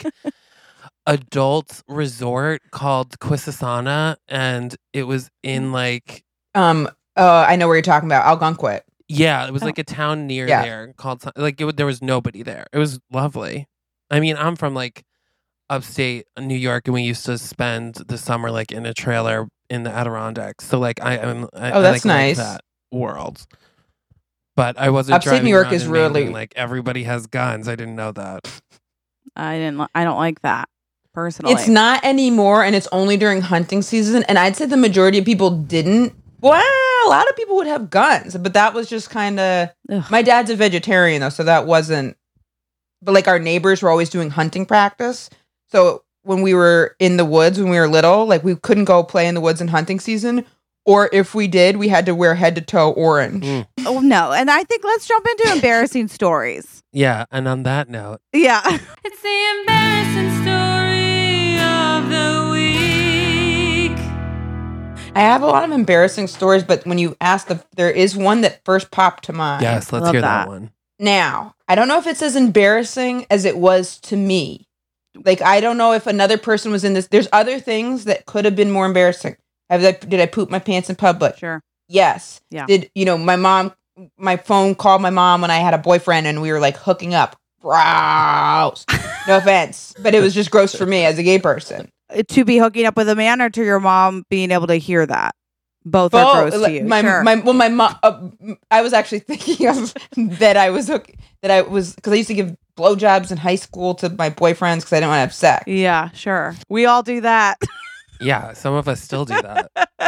adult resort called Quisisana, and it was in like Um. Uh, I know where you're talking about. Algonquin. yeah, it was Oh. like a town near Yeah. there called some- like it, wa- there was nobody there. It was lovely. I mean, I'm from like upstate New York, and we used to spend the summer like in a trailer in the Adirondacks. So like I am. I, Oh, I, that's like, like nice. that world. But I wasn't. Upstate driving New York around is in Maine really- being like everybody has guns. I didn't know that. I didn't. li- I don't like that personally. It's not anymore, and it's only during hunting season. And I'd say the majority of people didn't. Well, a lot of people would have guns, but that was just kind of. Ugh. My dad's a vegetarian though, so that wasn't. But like our neighbors were always doing hunting practice, so when we were in the woods when we were little, like we couldn't go play in the woods in hunting season, or if we did, we had to wear head to toe orange. Mm. Oh no! And I think let's jump into embarrassing stories. Yeah, and on that note, Yeah. It's the embarrassing story of the week. I have a lot of embarrassing stories, but when you ask the, there is one that first popped to mind. yes, let's love hear that. that. one. Now, I don't know if it's as embarrassing as it was to me. Like, I don't know if another person was in this. There's other things that could have been more embarrassing. Have I, did I poop my pants in public? Sure. Yes. Yeah. Did, you know, my mom, my phone called my mom when I had a boyfriend and we were like hooking up. gross. No offense, but it was just gross for me as a gay person. To be hooking up with a man, or to your mom being able to hear that? Both Both, are gross like, to you. My, Sure. my, well, my mom. Uh, I was actually thinking of that. I was hook, that I was because I used to give blowjobs in high school to my boyfriends because I didn't want to have sex. Yeah, sure. We all do that. Yeah, some of us still do that.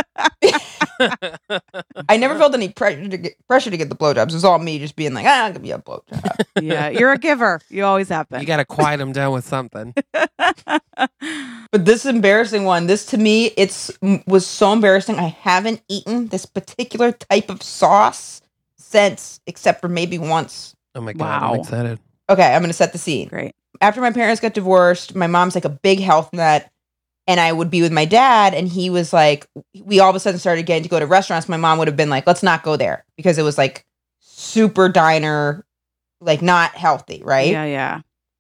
I never felt any pressure to get pressure to get the blowjobs. It was all me just being like, ah, I'll give you a blowjob. Yeah, you're a giver. You always have been. You got to quiet them down with something. But this embarrassing one, this to me, it's was so embarrassing. I haven't eaten this particular type of sauce since, except for maybe once. Oh my God, Wow. I'm excited. Okay, I'm going to set the scene. Great. After my parents got divorced, my mom's like a big health nut. And I would be with my dad, and he was like, we all of a sudden started getting to go to restaurants. My mom would have been like, let's not go there because it was like super diner, like not healthy, right? Yeah, yeah.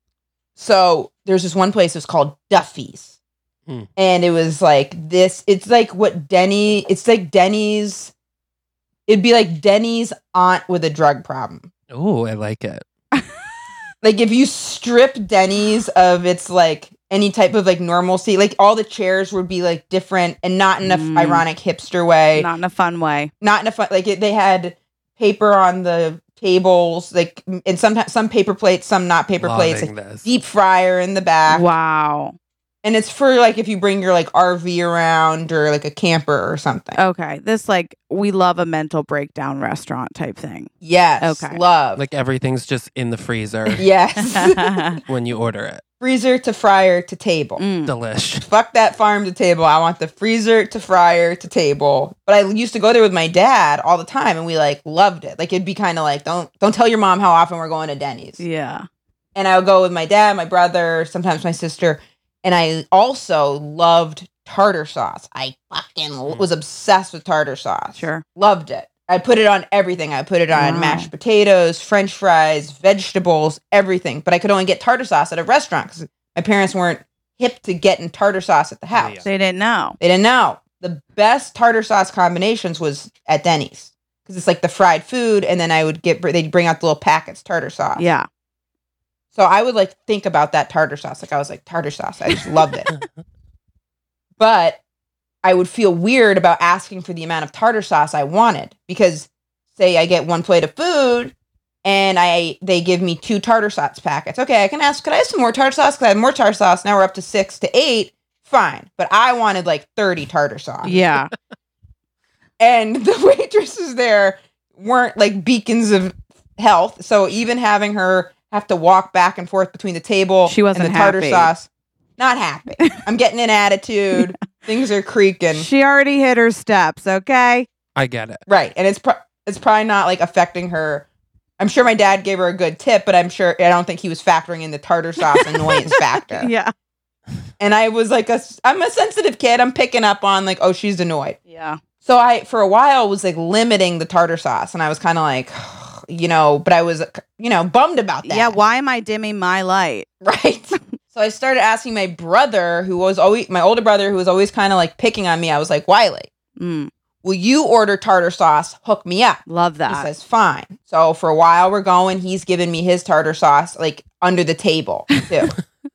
So there's this one place, it was called Duffy's. Hmm. And it was like this, it's like what Denny, it's like Denny's, it'd be like Denny's aunt with a drug problem. Oh, I like it. Like if you strip Denny's of its like any type of like normalcy, like all the chairs would be like different and not in a Mm. ironic hipster way, Not in a fun way. not in a fun, like it, they had paper on the tables, like, and sometimes some paper plates, some not paper plates, Loving like this. deep fryer in the back. Wow. And it's for like if you bring your like R V around or like a camper or something. Okay. This, like, we love a mental breakdown restaurant type thing. Yes. Okay. Love. Like everything's just in the freezer yes. when you order it. Freezer to fryer to table. Mm. Delish. Fuck that farm to table. I want the freezer to fryer to table. But I used to go there with my dad all the time, and we like loved it. Like it'd be kind of like, don't don't tell your mom how often we're going to Denny's. Yeah. And I would go with my dad, my brother, sometimes my sister, and I also loved tartar sauce. I fucking was obsessed with tartar sauce. Sure. Loved it. I put it on everything. I put it on Wow. mashed potatoes, French fries, vegetables, everything. But I could only get tartar sauce at a restaurant because my parents weren't hip to getting tartar sauce at the house. Yeah. They didn't know. They didn't know. The best tartar sauce combinations was at Denny's because it's like the fried food, and then I would get they'd bring out the little packets tartar sauce. Yeah. So I would like think about that tartar sauce. Like I was like tartar sauce. I just loved it. But I would feel weird about asking for the amount of tartar sauce I wanted because say I get one plate of food and I they give me two tartar sauce packets. Okay, I can ask, could I have some more tartar sauce? Could I have more tartar sauce? Now we're up to six to eight. Fine. But I wanted like thirty tartar sauce. Yeah. And the waitresses there weren't like beacons of health. So even having her have to walk back and forth between the table She wasn't and the tartar happy. sauce, not happy. I'm getting an attitude. Things are creaking. She already hit her steps, okay? I get it. Right. And it's pro- it's probably not like affecting her. I'm sure my dad gave her a good tip, but I'm sure I don't think he was factoring in the tartar sauce annoyance factor. Yeah. And I was like, a, I'm a sensitive kid. I'm picking up on like, oh, she's annoyed. Yeah. So I, for a while, was like limiting the tartar sauce. And I was kind of like, you know, but I was, you know, bummed about that. Yeah, why am I dimming my light? Right. So I started asking my brother, who was always, my older brother, who was always kind of like picking on me. I was like, Wiley, Mm, will you order tartar sauce? Hook me up. love He that. says, fine. So for a while we're going, he's giving me his tartar sauce like under the table too.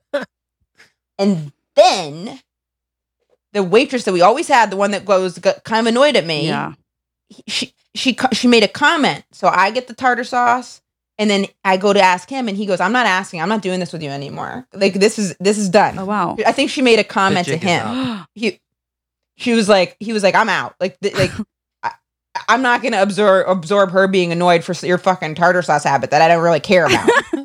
And then the waitress that we always had, the one that was got kind of annoyed at me, Yeah. she she co- she made a comment. So I get the tartar sauce, and then I go to ask him, and he goes, "I'm not asking. I'm not doing this with you anymore. Like this is this is done." Oh, wow. I think she made a comment to jig is him. up. He she was like he was like, "I'm out." Like th- like I, I'm not gonna absorb absorb her being annoyed for your fucking tartar sauce habit that I don't really care about.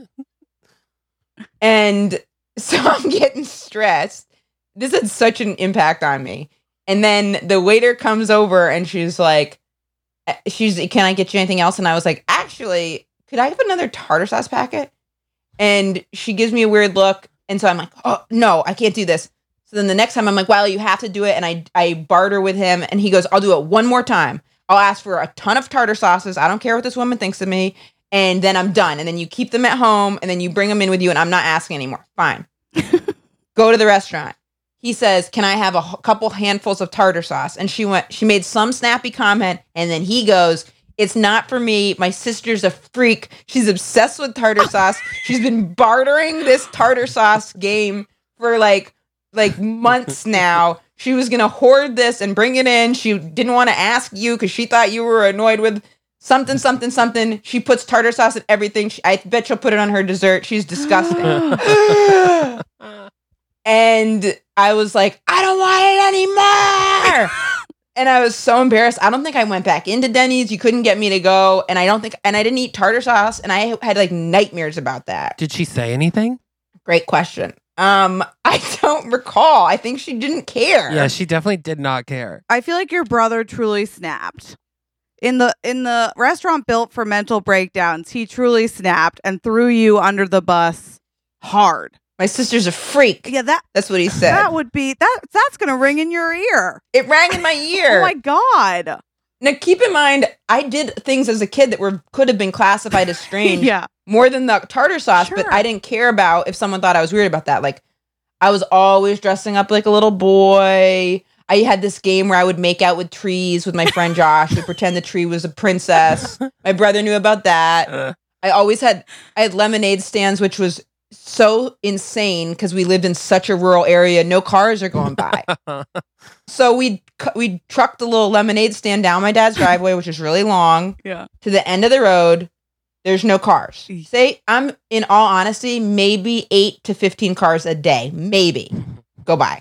And so I'm getting stressed. This had such an impact on me. And then the waiter comes over and she's like, she's, can I get you anything else? And I was like, actually, could I have another tartar sauce packet? And she gives me a weird look. And so I'm like, oh, no, I can't do this. So then the next time I'm like, well, you have to do it. And I, I barter with him and he goes, I'll do it one more time. I'll ask for a ton of tartar sauces. I don't care what this woman thinks of me. And then I'm done. And then you keep them at home and then you bring them in with you and I'm not asking anymore. Fine. Go to the restaurant. He says, can I have a h- couple handfuls of tartar sauce? And she went, she made some snappy comment. And then he goes, It's not for me. My sister's a freak. She's obsessed with tartar sauce. She's been bartering this tartar sauce game for like like months now. She was going to hoard this and bring it in. She didn't want to ask you because she thought you were annoyed with something, something, something. She puts tartar sauce in everything. She, I bet she'll put it on her dessert. She's disgusting. And I was like, I don't want it anymore. And I was so embarrassed. I don't think I went back into Denny's. You couldn't get me to go. And I don't think, and I didn't eat tartar sauce. And I had like nightmares about that. Did she say anything? Great question. Um, I don't recall. I think she didn't care. Yeah, she definitely did not care. I feel like your brother truly snapped. In the in the restaurant built for mental breakdowns, he truly snapped and threw you under the bus hard. My sister's a freak. Yeah, that That's what he said. that would be that that's gonna ring in your ear. It rang in my ear. Oh my god. Now, keep in mind, I did things as a kid that were could have been classified as strange Yeah. more than the tartar sauce, but Sure. I didn't care about if someone thought I was weird about that. Like, I was always dressing up like a little boy. I had this game where I would make out with trees with my friend Josh. We'd pretend the tree was a princess. My brother knew about that. Uh, I always had I had lemonade stands, which was so insane because we lived in such a rural area. No cars are going by. So we we trucked the little lemonade stand down my dad's driveway, which is really long, Yeah. to the end of the road. There's no cars. Eesh. Say, I'm in all honesty, maybe eight to fifteen cars a day, maybe go by.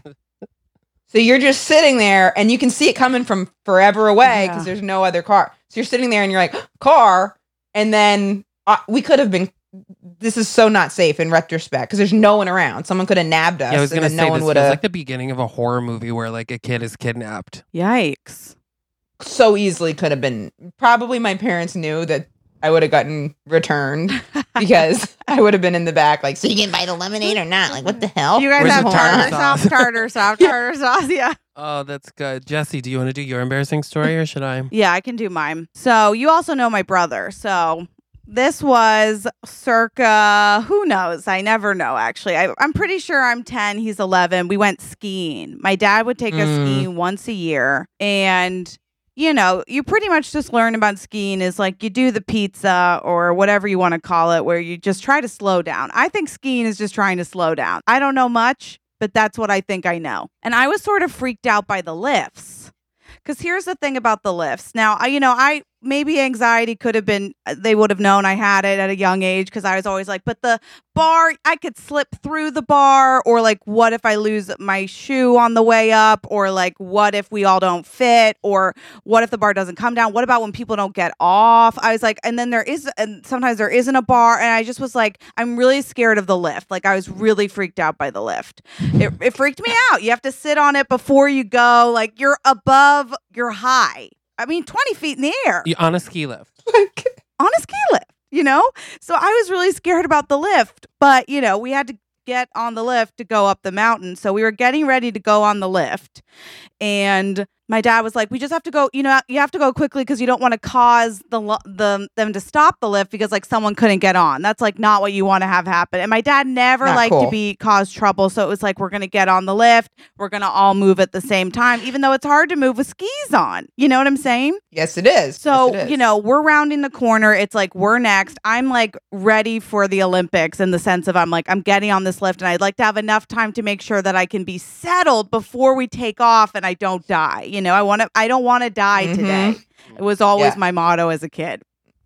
So you're just sitting there, and you can see it coming from forever away because Yeah. there's no other car. So you're sitting there, and you're like, car, and then uh, we could have been. This is so not safe in retrospect because there's no one around. Someone could have nabbed us. yeah, I was and gonna then say no one this would feels have like the beginning of a horror movie where like a kid is kidnapped. Yikes. so easily could have been. Probably my parents knew that I would have gotten returned because I would have been in the back like, so you can buy the lemonade or not? Like, what the hell? You guys Where's have the tartar tartar sauce, sauce? tartar sauce, tartar sauce. Yeah. Oh, that's good. Jesse, do you want to do your embarrassing story or should I? Yeah, I can do mine. So you also know my brother. So this was circa, who knows? I never know, actually. I, I'm pretty sure I'm ten. He's eleven. We went skiing. My dad would take us Mm. skiing once a year. And, you know, you pretty much just learn about skiing is like you do the pizza or whatever you want to call it, where you just try to slow down. I think skiing is just trying to slow down. I don't know much, but that's what I think I know. And I was sort of freaked out by the lifts. Because here's the thing about the lifts. Now, I, you know, I maybe anxiety could have been, they would have known I had it at a young age because I was always like, but the bar, I could slip through the bar, or like, what if I lose my shoe on the way up, or like, what if we all don't fit, or what if the bar doesn't come down? What about when people don't get off? I was like, and then there is, and sometimes there isn't a bar, and I just was like, I'm really scared of the lift. Like, I was really freaked out by the lift. It, it freaked me out. You have to sit on it before you go. Like, you're above, you're high. I mean, twenty feet in the air You, on a ski lift. on a ski lift, you know? So I was really scared about the lift, but, you know, we had to get on the lift to go up the mountain. So we were getting ready to go on the lift. And my dad was like, we just have to go, you know, you have to go quickly because you don't want to cause the, lo- the them to stop the lift because like someone couldn't get on. That's like not what you want to have happen. And my dad never Not liked cool. to be cause trouble. So it was like, we're going to get on the lift. We're going to all move at the same time, even though it's hard to move with skis on. You know what I'm saying? Yes, it is. So, Yes, it is. you know, we're rounding the corner. It's like we're next. I'm like ready for the Olympics in the sense of I'm like, I'm getting on this lift and I'd like to have enough time to make sure that I can be settled before we take off and I don't die. You know, I want to, I don't want to die Mhm. today. It was always Yeah. my motto as a kid.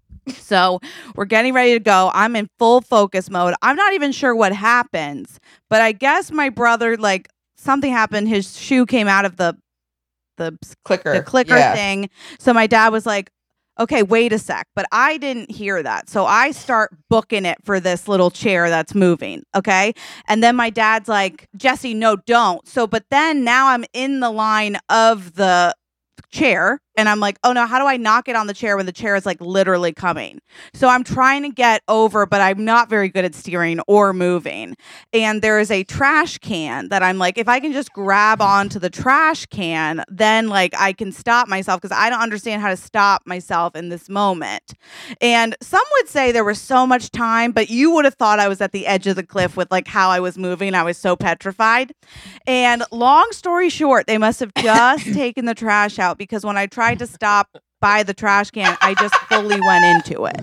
So we're getting ready to go. I'm in full focus mode. I'm not even sure what happens, but I guess my brother, like something happened. His shoe came out of the, the clicker. the clicker Yeah. thing. So my dad was like, okay, wait a sec. But I didn't hear that. So I start booking it for this little chair that's moving. Okay. And then my dad's like, Jesse, no, don't. So, but then now I'm in the line of the chair and I'm like, oh no, how do I knock it on the chair when the chair is like literally coming? So I'm trying to get over, but I'm not very good at steering or moving. And there is a trash can that I'm like, if I can just grab onto the trash can, then like I can stop myself because I don't understand how to stop myself in this moment. And some would say there was so much time, but you would have thought I was at the edge of the cliff with like how I was moving. I was so petrified. And long story short, they must have just taken the trash out because when I tried to stop by the trash can, I just fully went into it.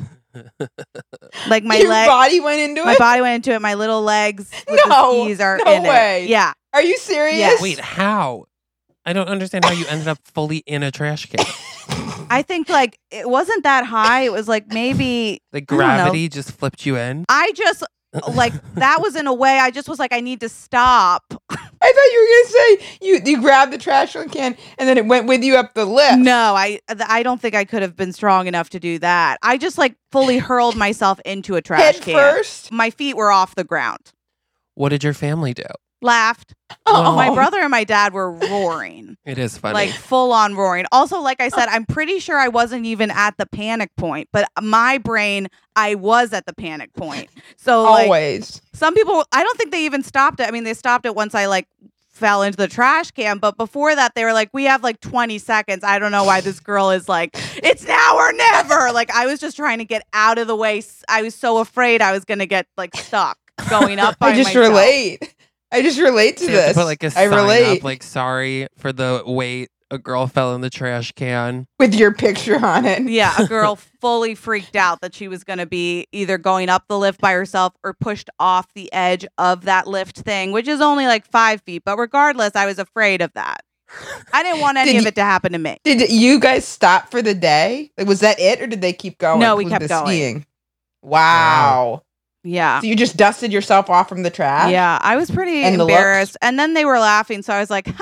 Like my Your leg, body went into my it? body went into it. My little legs with No, the skis are no in way. it. Yeah. Are you serious? Yes. Wait, how? I don't understand how you ended up fully in a trash can. I think like it wasn't that high. It was like maybe Like I don't know. gravity just flipped you in. I just like that was in a way I just was like I need to stop. I thought you were gonna say you you grabbed the trash can and then it went with you up the lift. No, I I don't think I could have been strong enough to do that. I just like fully hurled myself into a trash Head can. first. My feet were off the ground. What did your family do? Laughed. Oh, My brother and my dad were roaring. It is funny. Like full on roaring. Also, like I said, I'm pretty sure I wasn't even at the panic point, but my brain, I was at the panic point. So like always. some people, I don't think they even stopped it. I mean, they stopped it once I like fell into the trash can, but before that they were like, we have like twenty seconds. I don't know why this girl is like, it's now or never. Like I was just trying to get out of the way. I was so afraid I was going to get like stuck going up by I just myself. relate. I just relate to So you have this. to put like a I sign relate up, like sorry for the wait. A girl fell in the trash can. with your picture on it. Yeah, a girl fully freaked out that she was going to be either going up the lift by herself or pushed off the edge of that lift thing, which is only like five feet. But regardless, I was afraid of that. I didn't want any Did of you- it to happen to me. Did you guys stop for the day? Like, was that it, or did they keep going? No, we with kept the going. Skiing? Wow. Yeah. So you just dusted yourself off from the trash? Yeah, I was pretty And the looks? embarrassed. And then they were laughing. So I was like,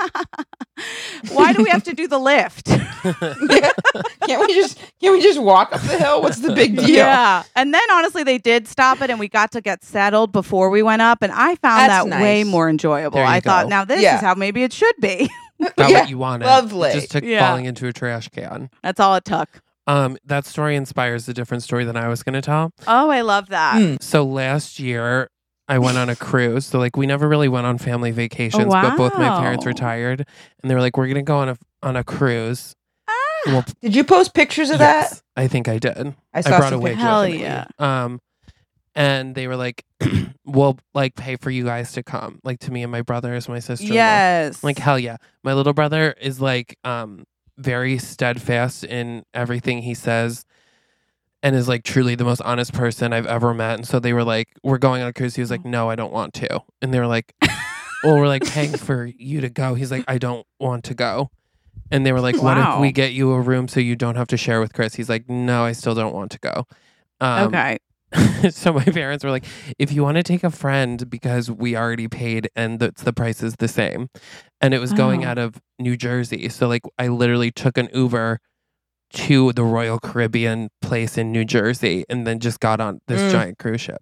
why do we have to do the lift? Yeah. Can't we just can't we just walk up the hill? What's the big deal? Yeah. And then honestly, they did stop it and we got to get settled before we went up. And I found That's that way nice. more enjoyable. There you I thought, go. now this Yeah. is how maybe it should be. Got Yeah, what you wanted. lovely. It just took Yeah. falling into a trash can. That's all it took. Um, that story inspires a different story than I was going to tell. Oh, I love that. Mm. So last year, I went on a cruise. So like we never really went on family vacations, but both my parents wow. retired, and they were like, "We're going to go on a on a cruise." And we'll- Did you post pictures of that? yes, I think I did. I I saw brought a some wig. pictures. Hell with me. yeah. Um, and they were like, "We'll like pay for you guys to come, like to me and my brothers, my sister." Yes. Like hell yeah. My little brother is like um very steadfast in everything he says and is like truly the most honest person I've ever met. And so they were like, "We're going on a cruise." He was like, "No, I don't want to." And they were like, "Well, we're like paying for you to go." He's like, "I don't want to go." And they were like, "What if Wow. we get you a room so you don't have to share with Chris?" He's like, "No, I still don't want to go." Um, okay. so my parents were like, if you want to take a friend, because we already paid and the, the price is the same. And it was going Oh. out of New Jersey. So like I literally took an Uber to the Royal Caribbean place in New Jersey and then just got on this Mm. giant cruise ship.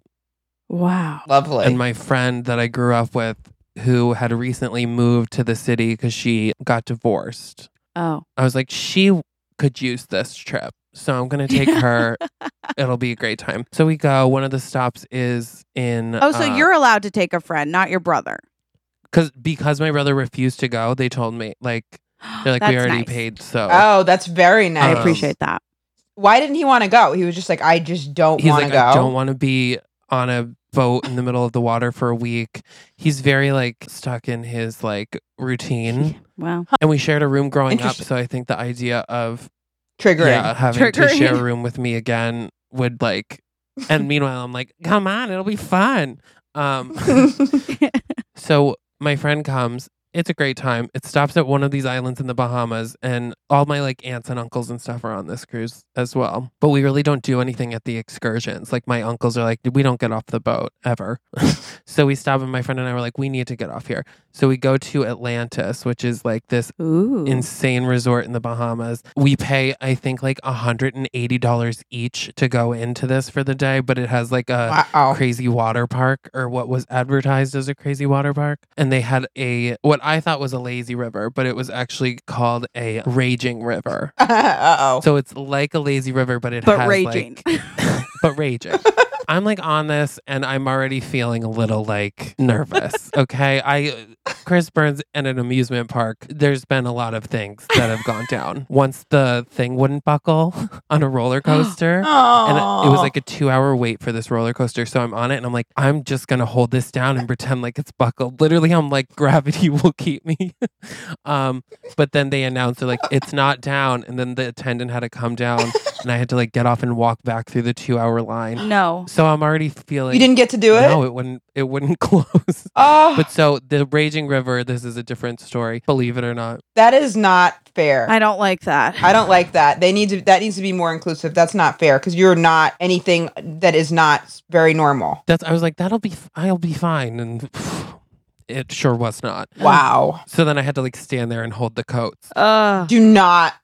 Wow. Lovely. And my friend that I grew up with, who had recently moved to the city because she got divorced, Oh. I was like, she could use this trip. So I'm going to take her. It'll be a great time. So we go. One of the stops is in. Oh, so you're allowed to take a friend, not your brother. Because because my brother refused to go, they told me, like, they're like, we That's already nice. paid. So oh, that's very nice. I Um, appreciate that. Why didn't he want to go? He was just like, I just don't he's want to like, go. I don't want to be on a boat in the middle of the water for a week. He's very like stuck in his like routine. Wow. And we shared a room growing up. Interesting. So I think the idea of Triggering. yeah, having to Triggering. share a room with me again would like, and meanwhile, I'm like, come on, it'll be fun. Um, so my friend comes. It's a great time. It stops at one of these islands in the Bahamas, and all my like aunts and uncles and stuff are on this cruise as well. But we really don't do anything at the excursions. Like my uncles are like, we don't get off the boat ever. So we stop, and my friend and I were like, we need to get off here. So we go to Atlantis, which is like this Ooh. insane resort in the Bahamas. We pay, I think, like one hundred eighty dollars each to go into this for the day, but it has like a Wow. crazy water park, or what was advertised as a crazy water park. And they had a, what I thought was a lazy river, but it was actually called a raging river. Uh oh. So it's like a lazy river, but it But has raging. like, but raging. I'm like on this and I'm already feeling a little like nervous. Okay. I, Chris Burns at an amusement park, there's been a lot of things that have gone down. Once the thing wouldn't buckle on a roller coaster. And it was like a two hour wait for this roller coaster. So I'm on it and I'm like, I'm just going to hold this down and pretend like it's buckled. Literally, I'm like, gravity will keep me. um, but then they announced they're like, it's not down. And then the attendant had to come down and I had to like get off and walk back through the two hour line. No. So I'm already feeling. You didn't get to do it? No, it wouldn't. It wouldn't close. Oh, But so the raging river. This is a different story. Believe it or not. that is not fair. I don't like that. I don't like that. They need to. That needs to be more inclusive. That's not fair because you're not anything that is not very normal. That's. I was like, that'll be. I'll be fine. And it sure was not. Wow. So then I had to like stand there and hold the coats. Ugh. Do not.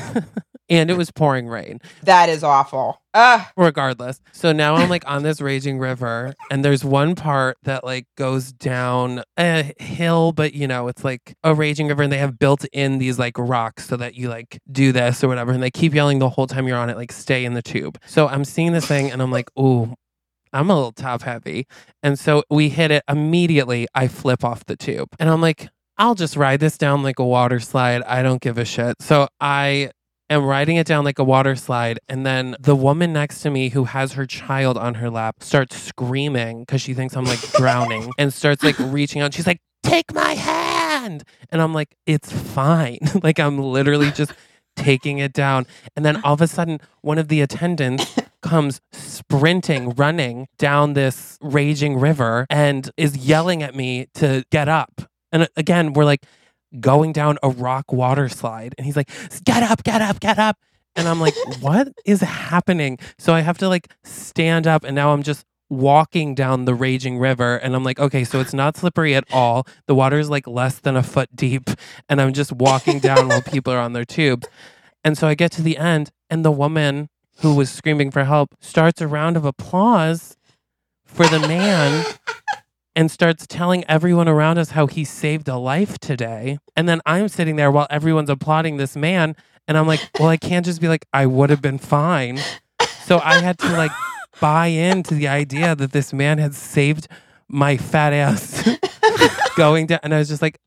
And it was pouring rain. That is awful. Ah. Regardless. So now I'm like on this raging river and there's one part that like goes down a hill, but you know, it's like a raging river and they have built in these like rocks so that you like do this or whatever. And they keep yelling the whole time you're on it, like stay in the tube. So I'm seeing this thing and I'm like, ooh, I'm a little top heavy. And so we hit it immediately. I flip off the tube and I'm like, I'll just ride this down like a water slide. I don't give a shit. So I am riding it down like a water slide. And then the woman next to me who has her child on her lap starts screaming because she thinks I'm like drowning and starts like reaching out. She's like, take my hand. And I'm like, it's fine. Like I'm literally just taking it down. And then all of a sudden, one of the attendants comes sprinting, running down this raging river and is yelling at me to get up. And again, we're like, going down a rock water slide and he's like, get up, get up, get up. And I'm like, what is happening? So I have to like stand up and now I'm just walking down the raging river and I'm like, okay, so it's not slippery at all. The water is like less than a foot deep and I'm just walking down while people are on their tubes. And so I get to the end and the woman who was screaming for help starts a round of applause for the man and starts telling everyone around us how he saved a life today. And then I'm sitting there while everyone's applauding this man. And I'm like, well, I can't just be like, I would have been fine. So I had to like buy into the idea that this man had saved my fat ass going down. And I was just like,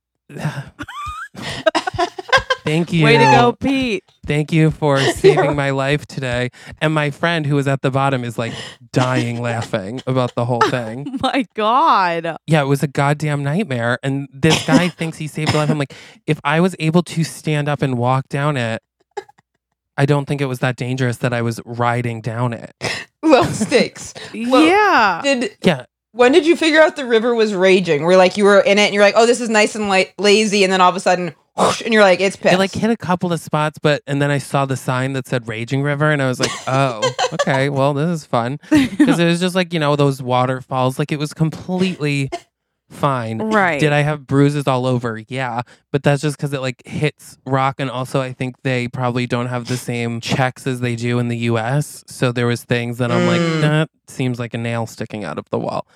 thank you. Way to go, Pete. Thank you for saving my life today. And my friend who was at the bottom is like dying laughing about the whole thing. My God. Yeah, it was a goddamn nightmare. And this guy thinks he saved a life. I'm like, if I was able to stand up and walk down it, I don't think it was that dangerous that I was riding down it. Low stakes. Well, Yeah. Did Yeah. when did you figure out the river was raging? Where like you were in it and you're like, oh, this is nice and light, lazy, and then all of a sudden, whoosh, and you're like, it's pissed. It like hit a couple of spots, but and then I saw the sign that said Raging River, and I was like, oh, okay, well, this is fun because it was just like you know those waterfalls. Like it was completely fine. Right. Did I have bruises all over? Yeah, but that's just because it like hits rock, and also I think they probably don't have the same checks as they do in the U S. So there was things that I'm Mm. like, that seems like a nail sticking out of the wall.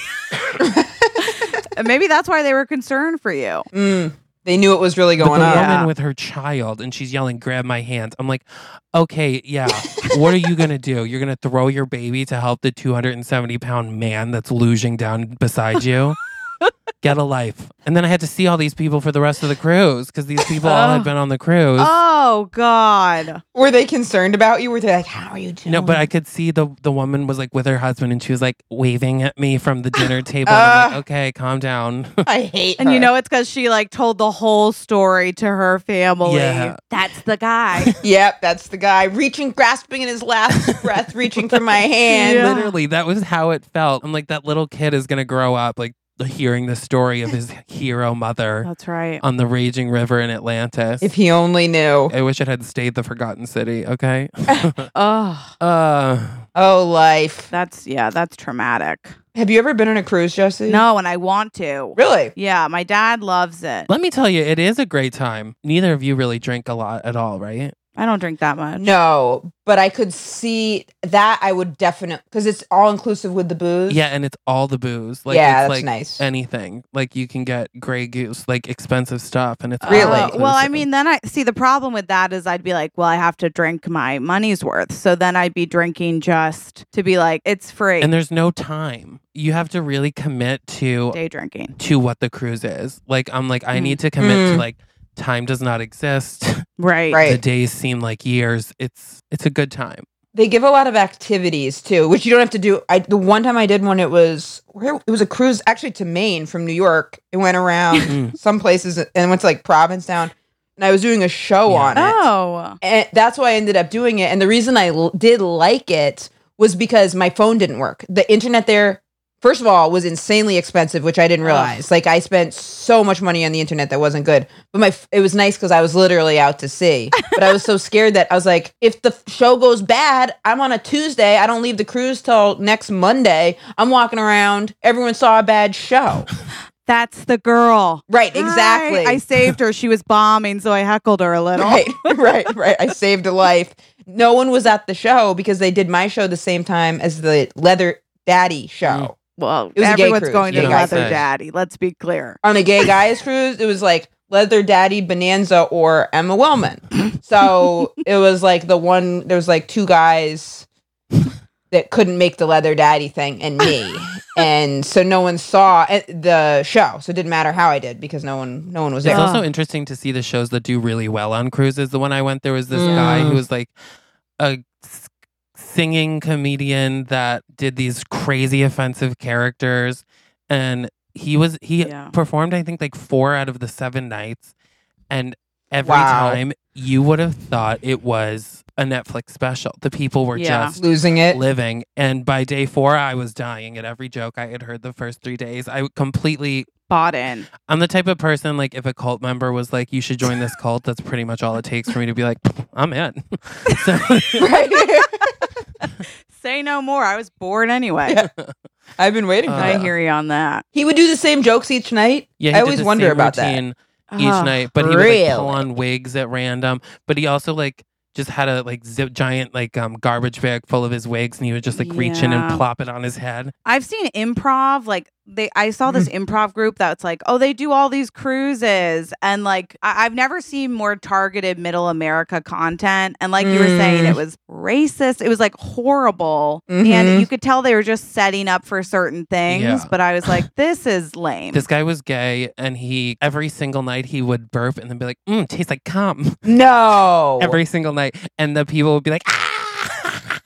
Maybe that's why they were concerned for you. Mm, they knew it was really But going the on. woman Yeah. with her child and she's yelling, grab my hands. I'm like, okay, yeah. What are you going to do? You're going to throw your baby to help the two hundred seventy pound man that's losing down beside you? Get a life. And then I had to see all these people for the rest of the cruise because these people all had been on the cruise. Oh, God. Were they concerned about you? Were they like, how are you doing? No, but I could see the the woman was like with her husband and she was like waving at me from the dinner table. And I'm like, Uh. okay, calm down. I hate And you her. know it's because she like told the whole story to her family. Yeah. That's the guy. Yep, that's the guy reaching, grasping in his last breath, reaching for my hand. Yeah. Literally, that was how it felt. I'm like, that little kid is going to grow up like hearing the story of his hero mother That's right. on the raging river in Atlantis. If he only knew. I wish it had stayed the Forgotten City, okay? Oh, uh, Oh, life. that's, yeah, that's traumatic. Have you ever been on a cruise, Jesse? No, and I want to. Really? Yeah, my dad loves it. let me tell you, it is a great time. Neither of you really drink a lot at all, right? I don't drink that much. No, but I could see that I would definitely, because it's all inclusive with the booze. Yeah, and it's all the booze. Like, Yeah, it's that's like nice. anything. Like you can get Grey Goose, like expensive stuff, and it's all Really? Uh, well, I inclusive. mean, then I see the problem with that is I'd be like, well, I have to drink my money's worth. So then I'd be drinking just to be like, it's free. and there's no time. You have to really commit to Day drinking. to what the cruise is. Like I'm like I Mm. need to commit Mm. to like time does not exist. Right. Right. The days seem like years. It's it's a good time. They give a lot of activities too, which you don't have to do. I the one time I did one, it was where it was a cruise actually to Maine from New York. It went around Mm. some places and went to like Provincetown, and I was doing a show Yeah. on it. Oh. And that's why I ended up doing it. And the reason I l- did like it was because my phone didn't work. The internet there, first of all, was insanely expensive, which I didn't realize. Like I spent so much money on the internet that wasn't good. But my f- it was nice because I was literally out to sea. But I was so scared that I was like, if the f- show goes bad, I'm on a Tuesday. I don't leave the cruise till next Monday. I'm walking around. Everyone saw a bad show. That's the girl. Right, exactly. Hi. I saved her. She was bombing, so I heckled her a little. Right, right, right. I saved a life. No one was at the show because they did my show the same time as the Leather Daddy show. Well, It was a gay everyone's cruise, going to you the know, Leather say. Daddy. Let's be clear. On a gay guys cruise, it was like Leather Daddy, Bonanza, or Emma Wellman. So it was like the one, there was like two guys that couldn't make the Leather Daddy thing and me. And so no one saw it- the show. So it didn't matter how I did because no one no one was It's there. Yeah. also interesting to see the shows that do really well on cruises. The one I went, there was this guy Mm. who was like a s- singing comedian that did these crazy offensive characters, and he was he Yeah. performed I think like four out of the seven nights, and every Wow. time you would have thought it was a Netflix special. The people were Yeah. just Losing it. living, and by day four, I was dying at every joke I had heard the first three days. I completely. Bought in. I'm the type of person, like, if a cult member was like, you should join this cult, that's pretty much all it takes for me to be like, I'm in. So, Right. Say no more. I was bored anyway. Yeah. I've been waiting for Uh, I that. hear you on that. He would do the same jokes each night. yeah, he I did always the wonder same about that. routine each Ugh. night, but he would like, pull Really? on wigs at random. But he also, like, just had a like zip giant like um garbage bag full of his wigs, and he would just like reach in and Yeah. plop it on his head. I've seen improv. Like they, I saw this improv group that's like, oh, they do all these cruises, and like I, I've never seen more targeted Middle America content. And like you were saying, Mm. it was racist. It was like horrible, Mhm. and you could tell they were just setting up for certain things. Yeah. But I was like, this is lame. This guy was gay, and he every single night he would burp and then be like, mm, tastes like cum. No. Every single night, and the people would be like, ah.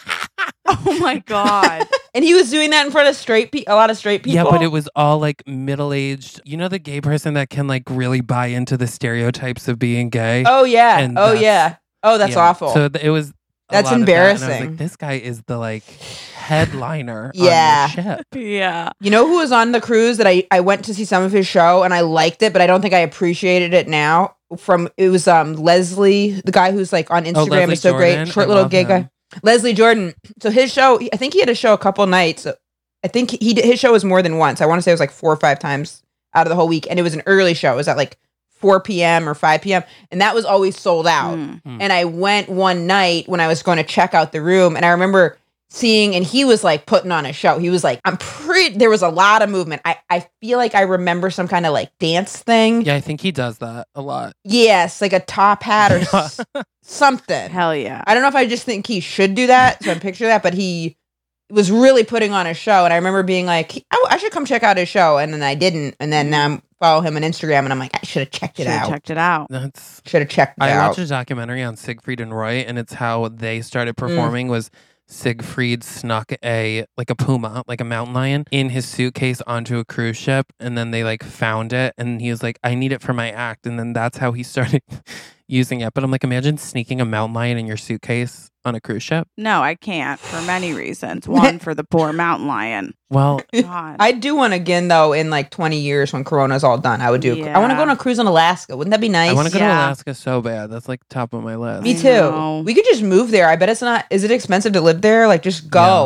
Oh my god. and he was doing that in front of straight pe- a lot of straight people. Yeah, but it was all like middle aged. You know, the gay person that can like really buy into the stereotypes of being gay. Oh yeah. And Oh that's- yeah. Oh, that's Yeah. awful. So th- it was. a That's lot of that, and I was embarrassing. like, this guy is the like headliner Yeah. on your ship. Yeah. you know who was on the cruise that I, I went to see some of his show and I liked it, but I don't think I appreciated it now. From it was um Leslie, the guy who's like on Instagram Leslie is so Jordan. great, short I little love gay him. guy. Leslie Jordan. So his show, he- I think he had a show a couple nights. I think he did, his show was more than once. I want to say it was like four or five times out of the whole week, and it was an early show. It was at like four p.m. or five p.m. and that was always sold out. Mm. And I went one night when I was going to check out the room, and I remember seeing, and he was like putting on a show. He was like, I'm pretty, there was a lot of movement. I, I feel like I remember some kind of like dance thing. Yeah, I think he does that a lot. Yes, like a top hat or s- something. Hell yeah. I don't know if I just think he should do that, so I picture that, but he was really putting on a show. And I remember being like, oh, I should come check out his show. And then I didn't. And then now I'm follow him on Instagram, and I'm like, I should have checked it Should've out. checked it out. That's. Should have checked it I out. watched a documentary on Siegfried and Roy, and it's how they started Mm. performing. Was Siegfried snuck a like a puma, like a mountain lion, in his suitcase onto a cruise ship, and then they like found it, and he was like, "I need it for my act," and then that's how he started using it. But I'm like, imagine sneaking a mountain lion in your suitcase on a cruise ship. No, I can't for many reasons. One, for the poor mountain lion. Well, God. I do one again though in like twenty years when Corona's all done. I would do. I want to go on Yeah. a cruise in Alaska. Wouldn't that be nice? I want to go to Yeah. Alaska so bad. That's like top of my list. Me I too. know. We could just move there. I bet it's not. Is it expensive to live there? Like just go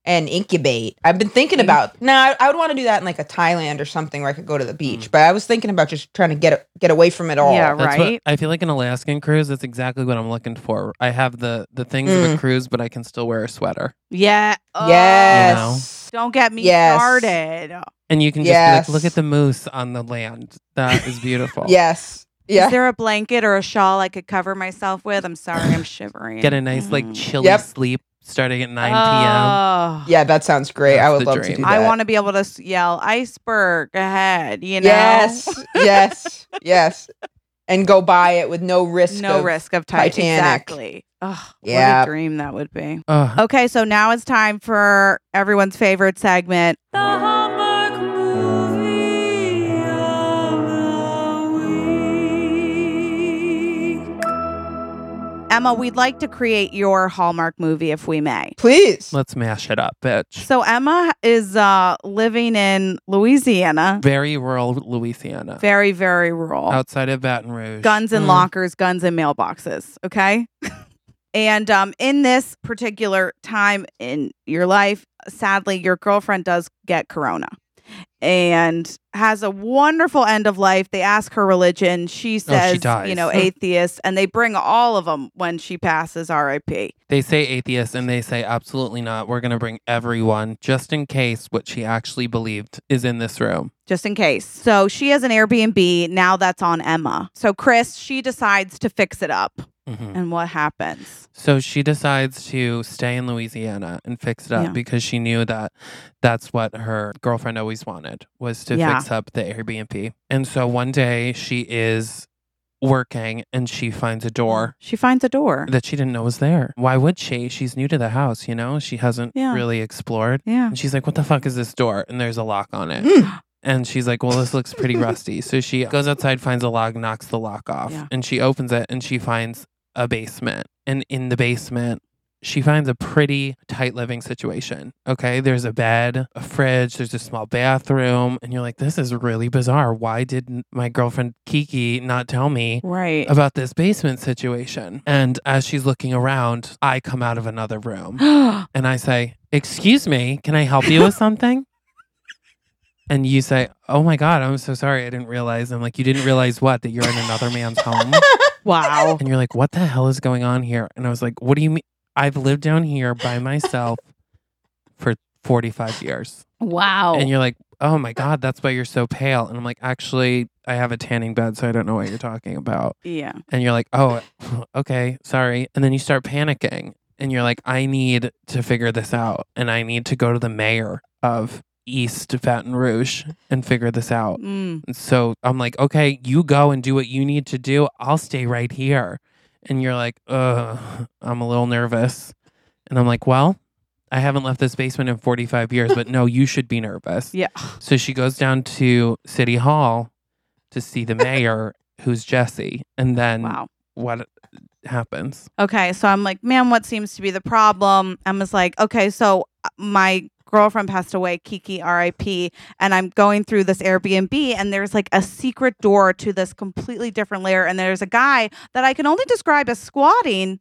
and incubate. I've been thinking about. No, I, I would want to do that in like a Thailand or something where I could go to the beach. Mm. But I was thinking about just trying to get get away from it all. Yeah, That's right. what, I feel like an Alaskan cruise, that's exactly what I'm looking for. I have the, the things of a Mm. cruise, but I can still wear a sweater. Yeah. Oh, Yes. Don't get me Yes. started. And you can just Yes. be like, look at the moose on the land. That is beautiful. Yes. Yeah. Is there a blanket or a shawl I could cover myself with? I'm sorry, I'm shivering. Get a nice, like, Mm. chilly Yep. sleep starting at nine p.m. Oh. Yeah, that sounds great. That's I would the love to dream. do that. I want to be able to s- yell iceberg ahead, you know? Yes. Yes. Yes. And go by it with no risk. No of, risk of ti- Titanic. Exactly. Ugh, Yeah. What a dream that would be. Ugh. Okay, so now it's time for everyone's favorite segment. The Hallmark movie of the week. Emma, we'd like to create your Hallmark movie if we may. Please. Let's mash it up, bitch. So Emma is uh, living in Louisiana, Very rural Louisiana. very, very rural. Outside of Baton Rouge. Guns in Mm. lockers, guns in mailboxes. Okay. And um, in this particular time in your life, sadly, your girlfriend does get corona and has a wonderful end of life. They ask her religion. She says, dies. you know, atheist, and they bring all of them when she passes R I P. They say atheist and they say absolutely not. We're going to bring everyone just in case what she actually believed is in this room. Just in case. So she has an Airbnb. Now that's on Emma. So Chris, she decides to fix it up. Mhm. And what happens? So she decides to stay in Louisiana and fix it up Yeah. because she knew that that's what her girlfriend always wanted, was to Yeah. fix up the Airbnb. And so one day she is working and she finds a door She finds a door. that she didn't know was there. Why would she? She's new to the house, you know? She hasn't Yeah. really explored. Yeah. And she's like, what the fuck is this door? And there's a lock on it. Mm. And she's like, well, this looks pretty rusty. So she goes outside, finds a lock, knocks the lock off. Yeah. And she opens it and she finds a basement. And in the basement, she finds a pretty tight living situation. Okay. There's a bed, a fridge, there's a small bathroom. And you're like, this is really bizarre. Why did my girlfriend Kiki not tell me Right. about this basement situation? And as she's looking around, I come out of another room and I say, excuse me, can I help you with something? And you say, oh my God, I'm so sorry. I didn't realize. I'm like, you didn't realize what? That you're in another man's home? Wow. And you're like, what the hell is going on here? And I was like, what do you mean? I've lived down here by myself for forty-five years. Wow. And you're like, oh my God, that's why you're so pale. And I'm like, actually, I have a tanning bed, so I don't know what you're talking about. Yeah. And you're like, oh, okay, sorry. And then you start panicking. And you're like, I need to figure this out. And I need to go to the mayor of East Baton Rouge and figure this out. Mm. And so I'm like, okay, you go and do what you need to do. I'll stay right here. And you're like, ugh, I'm a little nervous. And I'm like, well, I haven't left this basement in forty-five years, but no, you should be nervous. Yeah. So she goes down to City Hall to see the mayor, who's Jesse. And then Wow. what happens? Okay. So I'm like, man, what seems to be the problem? Emma's like, okay, so uh, my girlfriend passed away, Kiki, R I P, and I'm going through this Airbnb, and there's like a secret door to this completely different layer, and there's a guy that I can only describe as squatting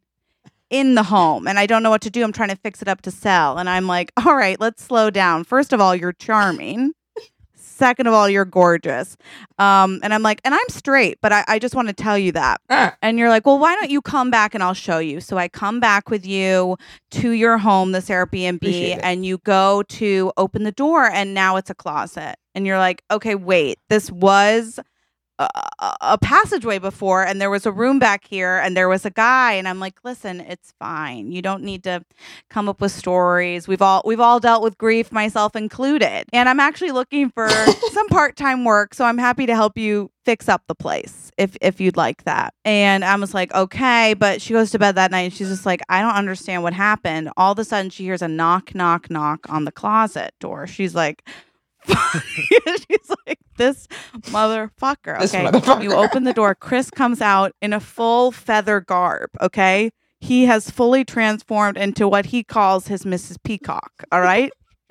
in the home, and I don't know what to do. I'm trying to fix it up to sell, and I'm like, all right, let's slow down. First of all, you're charming. Second of all, you're gorgeous. Um, and I'm like, and I'm straight, but I, I just want to tell you that. Ah. And you're like, well, why don't you come back and I'll show you? So I come back with you to your home, this Airbnb, Appreciate it. and you go to open the door, and now it's a closet. And you're like, okay, wait, this was a, a- a passageway before, and there was a room back here, and there was a guy. And I'm like, listen, it's fine. You don't need to come up with stories. We've all we've all dealt with grief, myself included. And I'm actually looking for some part-time work, so I'm happy to help you fix up the place if if you'd like that. And I was like, okay, but she goes to bed that night and she's just like, I don't understand what happened. All of a sudden she hears a knock, knock, knock on the closet door. She's like, she's like, this motherfucker. This Okay. motherfucker. You open the door. Chris comes out in a full feather garb. Okay. He has fully transformed into what he calls his Missus Peacock. All right.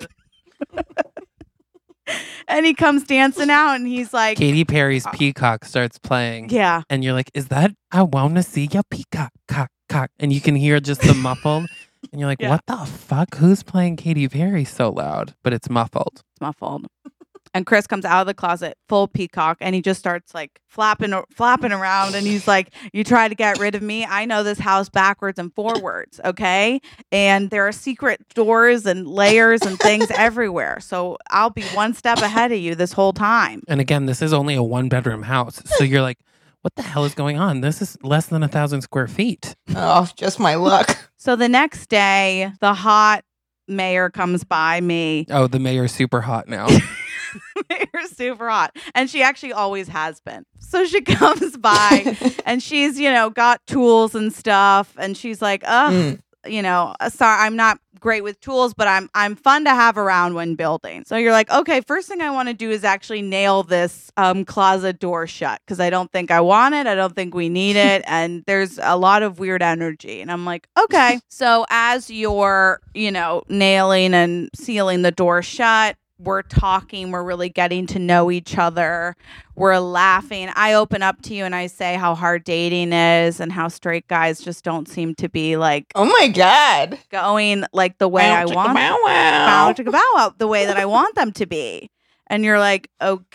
And he comes dancing out and he's like, Katy Perry's Peacock starts playing. yeah. And you're like, is that I wanna see ya peacock, cock, cock. And you can hear just the muffled. And you're like, Yeah. what the fuck? Who's playing Katy Perry so loud? But it's muffled. It's muffled. And Chris comes out of the closet full peacock and he just starts like flapping flapping around and he's like, you try to get rid of me? I know this house backwards and forwards, okay? And there are secret doors and layers and things everywhere. So I'll be one step ahead of you this whole time. And again, this is only a one bedroom house. So you're like, what the hell is going on? This is less than a thousand square feet. Oh, just my luck. So the next day, the hot mayor comes by me. Oh, the mayor's super hot now. Mayor's super hot. And she actually always has been. So she comes by and she's, you know, got tools and stuff. And she's like, ugh, Mm. you know, sorry, I'm not great with tools, but I'm I'm fun to have around when building. So you're like, okay, first thing I want to do is actually nail this um, closet door shut because I don't think I want it. I don't think we need it. And there's a lot of weird energy. And I'm like, okay. So as you're, you know, nailing and sealing the door shut, we're talking, we're really getting to know each other. We're laughing. I open up to you and I say how hard dating is and how straight guys just don't seem to be like Oh my God. going like the way I want Bow bow wow. chicka bow wow, the way that I want them to be. And you're like,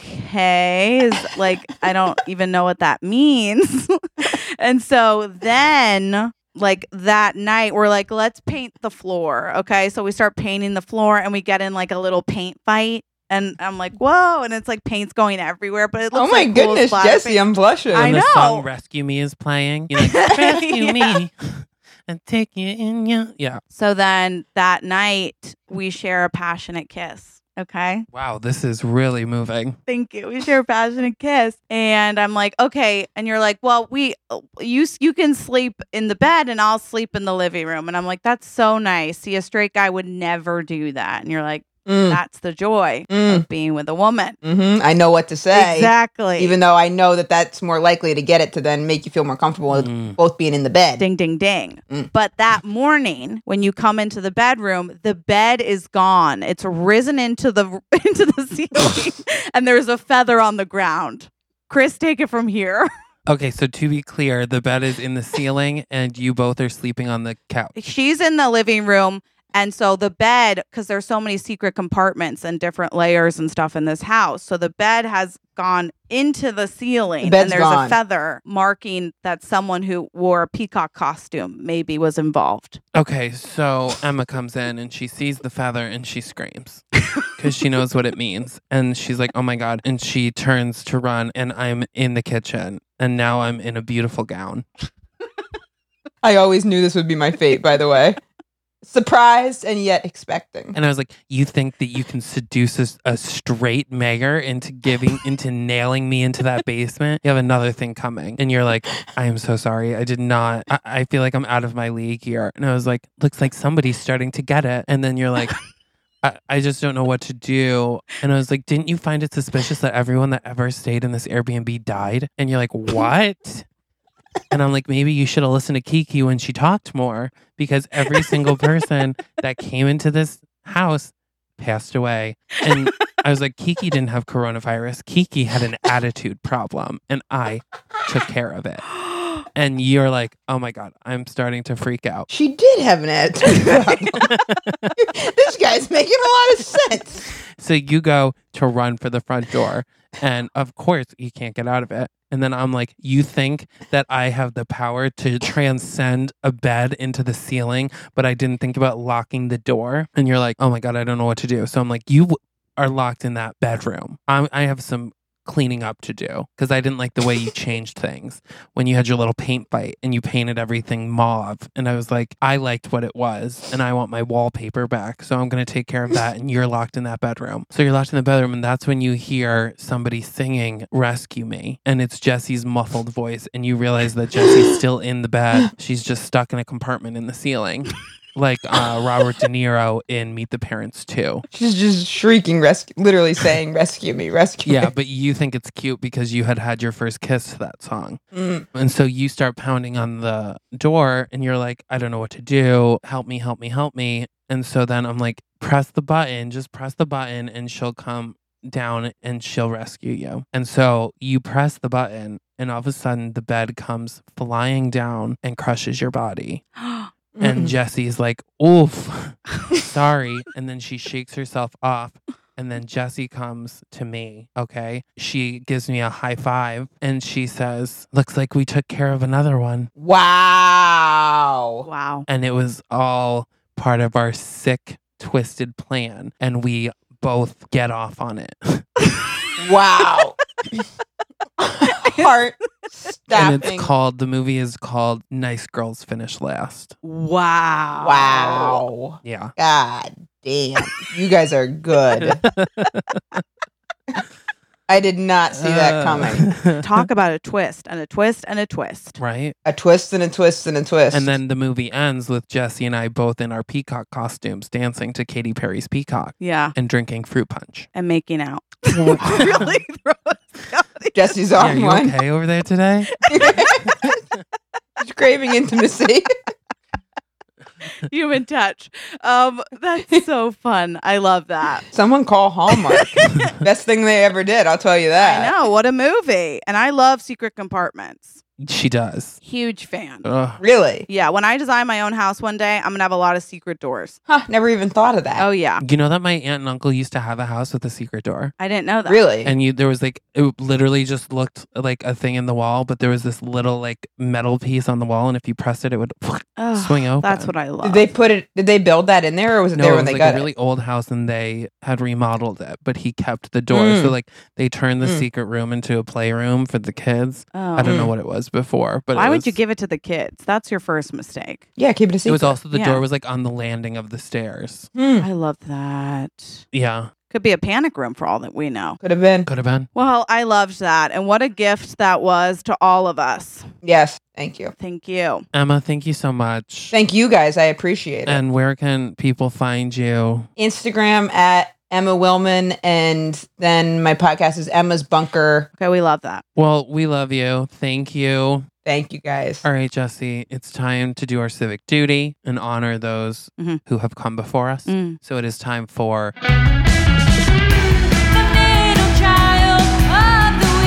okay, is like I don't even know what that means. And so then like that night we're like, let's paint the floor. Okay. So we start painting the floor and we get in like a little paint fight. And I'm like, whoa. And it's like paint's going everywhere. But it looks Oh my like cool goodness, splatter Jesse, paint. I'm blushing. I When the know. song Rescue Me is playing, you're like, rescue Yeah. me and take you in ya. Yeah. So then that night we share a passionate kiss. Okay. Wow, this is really moving. Thank you. We share a passionate kiss. And I'm like, okay. And you're like, well, we, you, you can sleep in the bed and I'll sleep in the living room. And I'm like, that's so nice. See, a straight guy would never do that. And you're like, Mm, that's the joy mm, of being with a woman. mhm. I know what to say. Exactly. Even though I know that that's more likely to get it to then make you feel more comfortable with Mm. both being in the bed. Ding, ding, ding. Mm. But that morning, when you come into the bedroom, the bed is gone. It's risen into the into the ceiling, and there's a feather on the ground. Chris, take it from here. Okay, so to be clear, the bed is in the ceiling and you both are sleeping on the couch. She's in the living room. And so the bed, because there's so many secret compartments and different layers and stuff in this house. So the bed has gone into the ceiling. The bed's and there's gone. a feather marking that someone who wore a peacock costume maybe was involved. Okay, so Emma comes in and she sees the feather and she screams because she knows what it means. And she's like, oh my God. And she turns to run and I'm in the kitchen and now I'm in a beautiful gown. I always knew this would be my fate, by the way. Surprised and yet expecting. And I was like, you think that you can seduce a, a straight mayor into giving, into nailing me into that basement? You have another thing coming. And you're like, I am so sorry. I did not, I, I feel like I'm out of my league here. And I was like, looks like somebody's starting to get it. And then you're like, I, I just don't know what to do. And I was like, didn't you find it suspicious that everyone that ever stayed in this Airbnb died? And you're like, what? And I'm like, maybe you should have listened to Kiki when she talked more because every single person that came into this house passed away. And I was like, Kiki didn't have coronavirus. Kiki had an attitude problem and I took care of it. And you're like, oh my God, I'm starting to freak out. She did have an attitude problem. This guy's making a lot of sense. So you go to run for the front door. And of course, you can't get out of it. And then I'm like, you think that I have the power to transcend a bed into the ceiling, but I didn't think about locking the door. And you're like, oh my God, I don't know what to do. So I'm like, you w- are locked in that bedroom. I'm, I have some cleaning up to do because I didn't like the way you changed things when you had your little paint fight and you painted everything mauve. And I was like, I liked what it was and I want my wallpaper back. So I'm going to take care of that. And you're locked in that bedroom. So you're locked in the bedroom. And that's when you hear somebody singing Rescue Me. And it's Jesse's muffled voice. And you realize that Jesse's still in the bed. She's just stuck in a compartment in the ceiling. Like uh, Robert De Niro in Meet the Parents two. She's just shrieking, rescue, literally saying, rescue me, rescue Yeah, me. but you think it's cute because you had had your first kiss to that song. Mm. And so you start pounding on the door and you're like, I don't know what to do. Help me, help me, help me. And so then I'm like, press the button, just press the button and she'll come down and she'll rescue you. And so you press the button and all of a sudden the bed comes flying down and crushes your body. And Jesse's like, oof, sorry. And then she shakes herself off. And then Jessie comes to me, okay? She gives me a high five and she says, looks like we took care of another one. Wow. Wow. And it was all part of our sick, twisted plan. And we both get off on it. Wow. Heart stopping. And it's called, the movie is called Nice Girls Finish Last. Wow. Wow. Yeah. God damn. You guys are good. I did not see that coming. Talk about a twist and a twist and a twist. Right? A twist and a twist and a twist. And then the movie ends with Jessie and I both in our peacock costumes dancing to Katy Perry's Peacock Yeah. and drinking fruit punch. And making out. Really throw Jesse's Yeah, on are you one. okay over there today? She's craving intimacy. Human touch. Um, that's so fun. I love that. Someone call Hallmark. Best thing they ever did. I'll tell you that. I know. What a movie. And I love Secret Compartments. She does. Huge fan. Ugh. Really? Yeah. When I design my own house one day, I'm going to have a lot of secret doors. Huh. Never even thought of that. Oh, yeah. You know that my aunt and uncle used to have a house with a secret door? I didn't know that. Really? And you, there was like, it literally just looked like a thing in the wall, but there was this little like metal piece on the wall. And if you pressed it, it would Ugh, swing open. That's what I love. Did they put it? Did they build that in there, or was it No, there it when was they like got a really it? old house and they had remodeled it, but he kept the door. Mm. So like they turned the Mm. secret room into a playroom for the kids. Oh. I don't know Mm. what it was before, but Why it would was, you give it to the kids? That's your first mistake. Yeah, keep it a secret. It was also the Yeah. door was like on the landing of the stairs. Hmm. I love that. Yeah, Could be a panic room for all that we know. Could have been. could have been. Well, I loved that. And what a gift that was to all of us. Yes. Thank you. Thank you. Emma, thank you so much. Thank you guys. I appreciate it. And where can people find you? Instagram at Emma Willman, and then my podcast is Emma's Bunker. Okay, we love that. Well, we love you. Thank you. Thank you guys. All right, Jessie, it's time to do our civic duty and honor those Mhm. who have come before us. Mm. So it is time for The middle child of the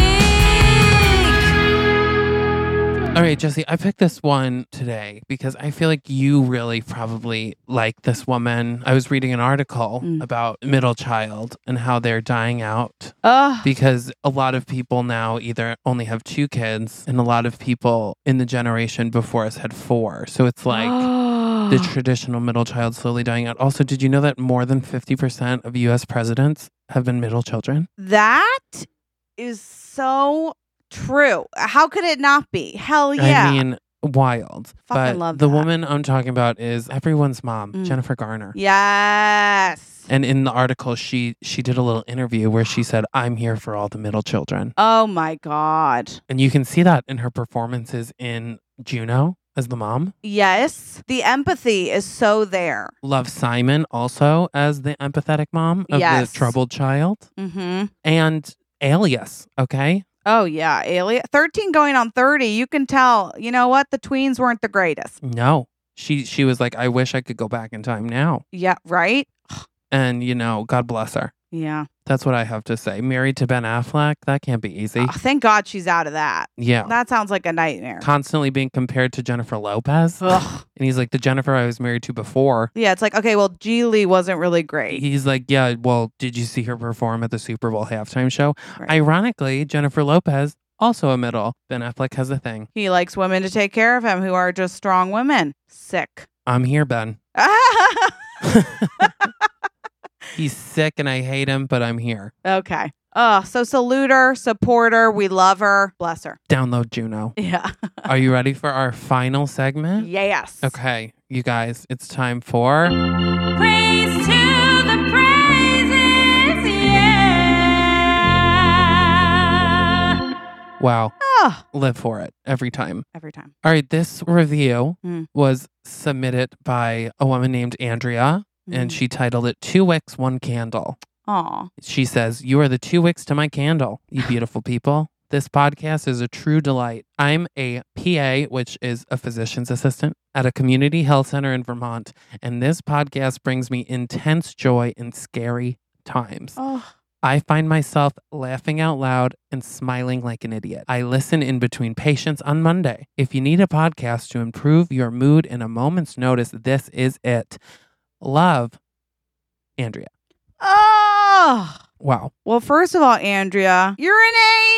week. All right, Jessie, I picked this one today because I feel like you really probably like this woman. I was reading an article Mm. about middle child and how they're dying out Oh, because a lot of people now either only have two kids and a lot of people in the generation before us had four. So it's like the traditional middle child slowly dying out. Also, did you know that more than fifty percent of U S presidents have been middle children? that is so true. How could it not be? Hell yeah. I mean, wild. Fucking but love the that. woman I'm talking about is everyone's mom, Mm. Jennifer Garner. Yes. And in the article, she she did a little interview where she said, "I'm here for all the middle children," Oh my God. and you can see that in her performances in Juno as the mom. Yes. The empathy is so there. Love Simon also as the empathetic mom of Yes. the troubled child, Mm-hmm. and Alias. Okay, Oh yeah. Alien. thirteen going on thirty. You can tell, you know what? The tweens weren't the greatest. no, she she was like, "I wish I could go back in time now," Yeah. Right? and you know, God bless her. Yeah. That's what I have to say. Married to Ben Affleck, that can't be easy. Oh, thank God she's out of that. Yeah. That sounds like a nightmare. Constantly being compared to Jennifer Lopez. Ugh. And he's like, the Jennifer I was married to before. Yeah, it's like, okay, well, Geely wasn't really great. He's like, yeah, well, did you see her perform at the Super Bowl halftime show? Right. Ironically, Jennifer Lopez, also a middle. Ben Affleck has a thing. He likes women to take care of him who are just strong women. Sick. I'm here, Ben. He's sick and I hate him, but I'm here. Okay. Oh, so salute her, support her. We love her. Bless her. Download Juno. Yeah. Are you ready for our final segment? Yes. Okay, you guys, it's time for Praise to the praises, yeah. Wow. Oh, Live for it every time. every time. All right, this review Mm. was submitted by a woman named Andrea, and Mm. she titled it Two Wicks, One Candle. Aw. She says, "You are the two wicks to my candle, you beautiful people. This podcast is a true delight. I'm a P A, which is a physician's assistant, at a community health center in Vermont, and this podcast brings me intense joy in scary times. Oh. I find myself laughing out loud and smiling like an idiot. I listen in between patients on Monday. If you need a podcast to improve your mood in a moment's notice, this is it. Love, Andrea. Oh. Wow. Well, first of all, Andrea, you're an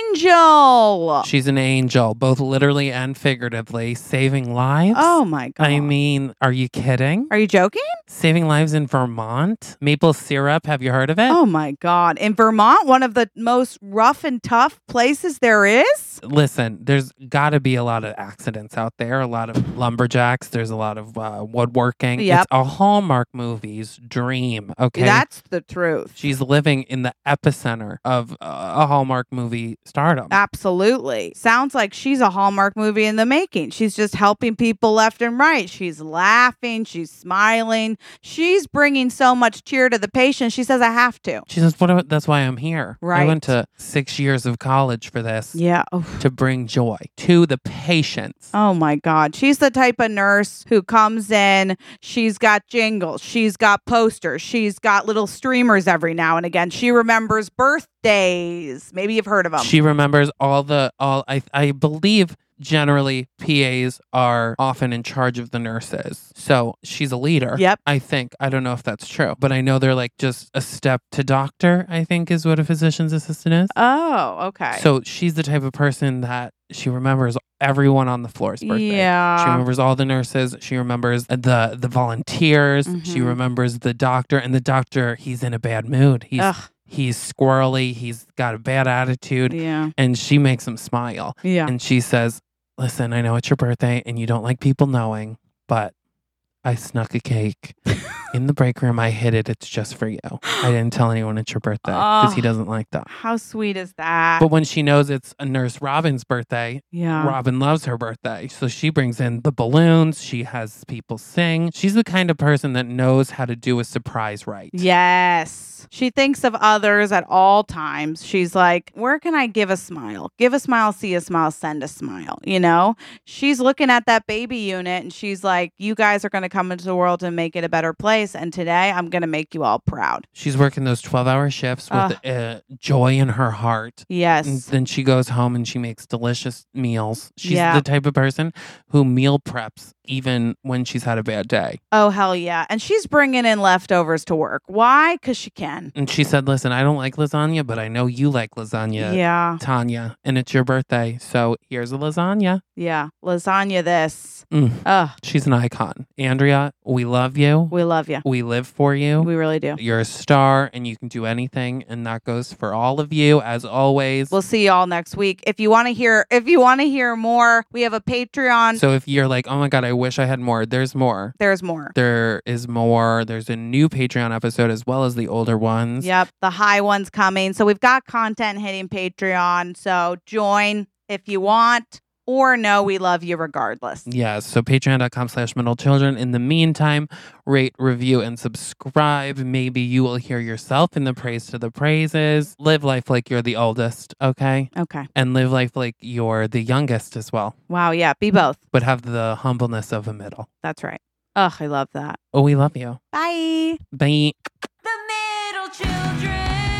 angel. She's an angel, both literally and figuratively, saving lives. Oh, my God. I mean, are you kidding? Are you joking? Saving lives in Vermont? Maple syrup, have you heard of it? Oh, my God. In Vermont, one of the most rough and tough places there is? Listen, there's got to be a lot of accidents out there, a lot of lumberjacks. There's a lot of uh, woodworking. Yep. It's a Hallmark movie's dream, okay? That's the truth. She's living in the epicenter of uh, a Hallmark movie stardom. Absolutely. Sounds like she's a Hallmark movie in the making. She's just helping people left and right. She's laughing. She's smiling. She's bringing so much cheer to the patient. She says, I have to. She says, "What? About, that's why I'm here. Right. I went to six years of college for this Yeah. Oof. to bring joy to the patients." Oh my God. She's the type of nurse who comes in. She's got jingles. She's got posters. She's got little streamers every now and again. She remembers birthdays. Maybe you've heard of them. She remembers all the all. I I believe generally P As are often in charge of the nurses, so she's a leader. Yep. I think I don't know if that's true, but I know they're like just a step to doctor. I think is what a physician's assistant is. Oh, okay. So she's the type of person that she remembers everyone on the floor's birthday. Yeah. She remembers all the nurses. She remembers the the volunteers. She Mhm. remembers the doctor. And the doctor, he's in a bad mood. He's Ugh. he's squirrely. He's got a bad attitude. Yeah. And she makes him smile. Yeah. And she says, "Listen, I know it's your birthday and you don't like people knowing, but I snuck a cake in the break room. I hid it. It's just for you. I didn't tell anyone it's your birthday because he Oh. doesn't like that." How sweet is that? But when she knows it's a Nurse Robin's birthday, yeah. Robin loves her birthday. So she brings in the balloons. She has people sing. She's the kind of person that knows how to do a surprise right. Yes. She thinks of others at all times. She's like, where can I give a smile? Give a smile, see a smile, send a smile. You know, she's looking at that baby unit and she's like, you guys are going to come into the world and make it a better place. And today I'm going to make you all proud. She's working those twelve hour shifts with uh, joy in her heart. And Yes. then she goes home and she makes delicious meals. She's Yeah. the type of person who meal preps even when she's had a bad day. Oh, hell yeah. And she's bringing in leftovers to work. Why? Because she can. And she said, "Listen, I don't like lasagna, but I know you like lasagna, Yeah. Tanya, and it's your birthday. So here's a lasagna." Yeah. Lasagna this. Mm. Ugh. She's an icon. Andrea, we love you. We love you. We live for you. We really do. You're a star and you can do anything. And that goes for all of you, as always. We'll see y'all next week. If you want to hear, if you want to hear more, we have a Patreon. So if you're like, "Oh my God, I wish I had more," there's more. There's more. There is more. There's a new Patreon episode as well as the older ones. Yep. The high one's coming. So we've got content hitting Patreon. So join if you want, or no, we love you regardless. Yeah, so patreon.com slash middle children. In the meantime, rate, review, and subscribe. Maybe you will hear yourself in the praise to the praises. Live life like you're the oldest, okay? Okay. And live life like you're the youngest as well, Wow. Yeah. Be both. but have the humbleness of a middle. That's right. Ugh, I love that. Oh, we love you. Bye. Bye. The middle children.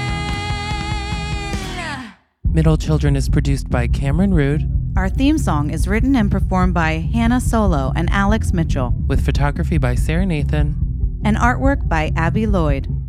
Middle Children is produced by Cameron Rood Our theme song is written and performed by Hannah Solo and Alex Mitchell, with photography by Sarah Nathan. and artwork by Abby Lloyd.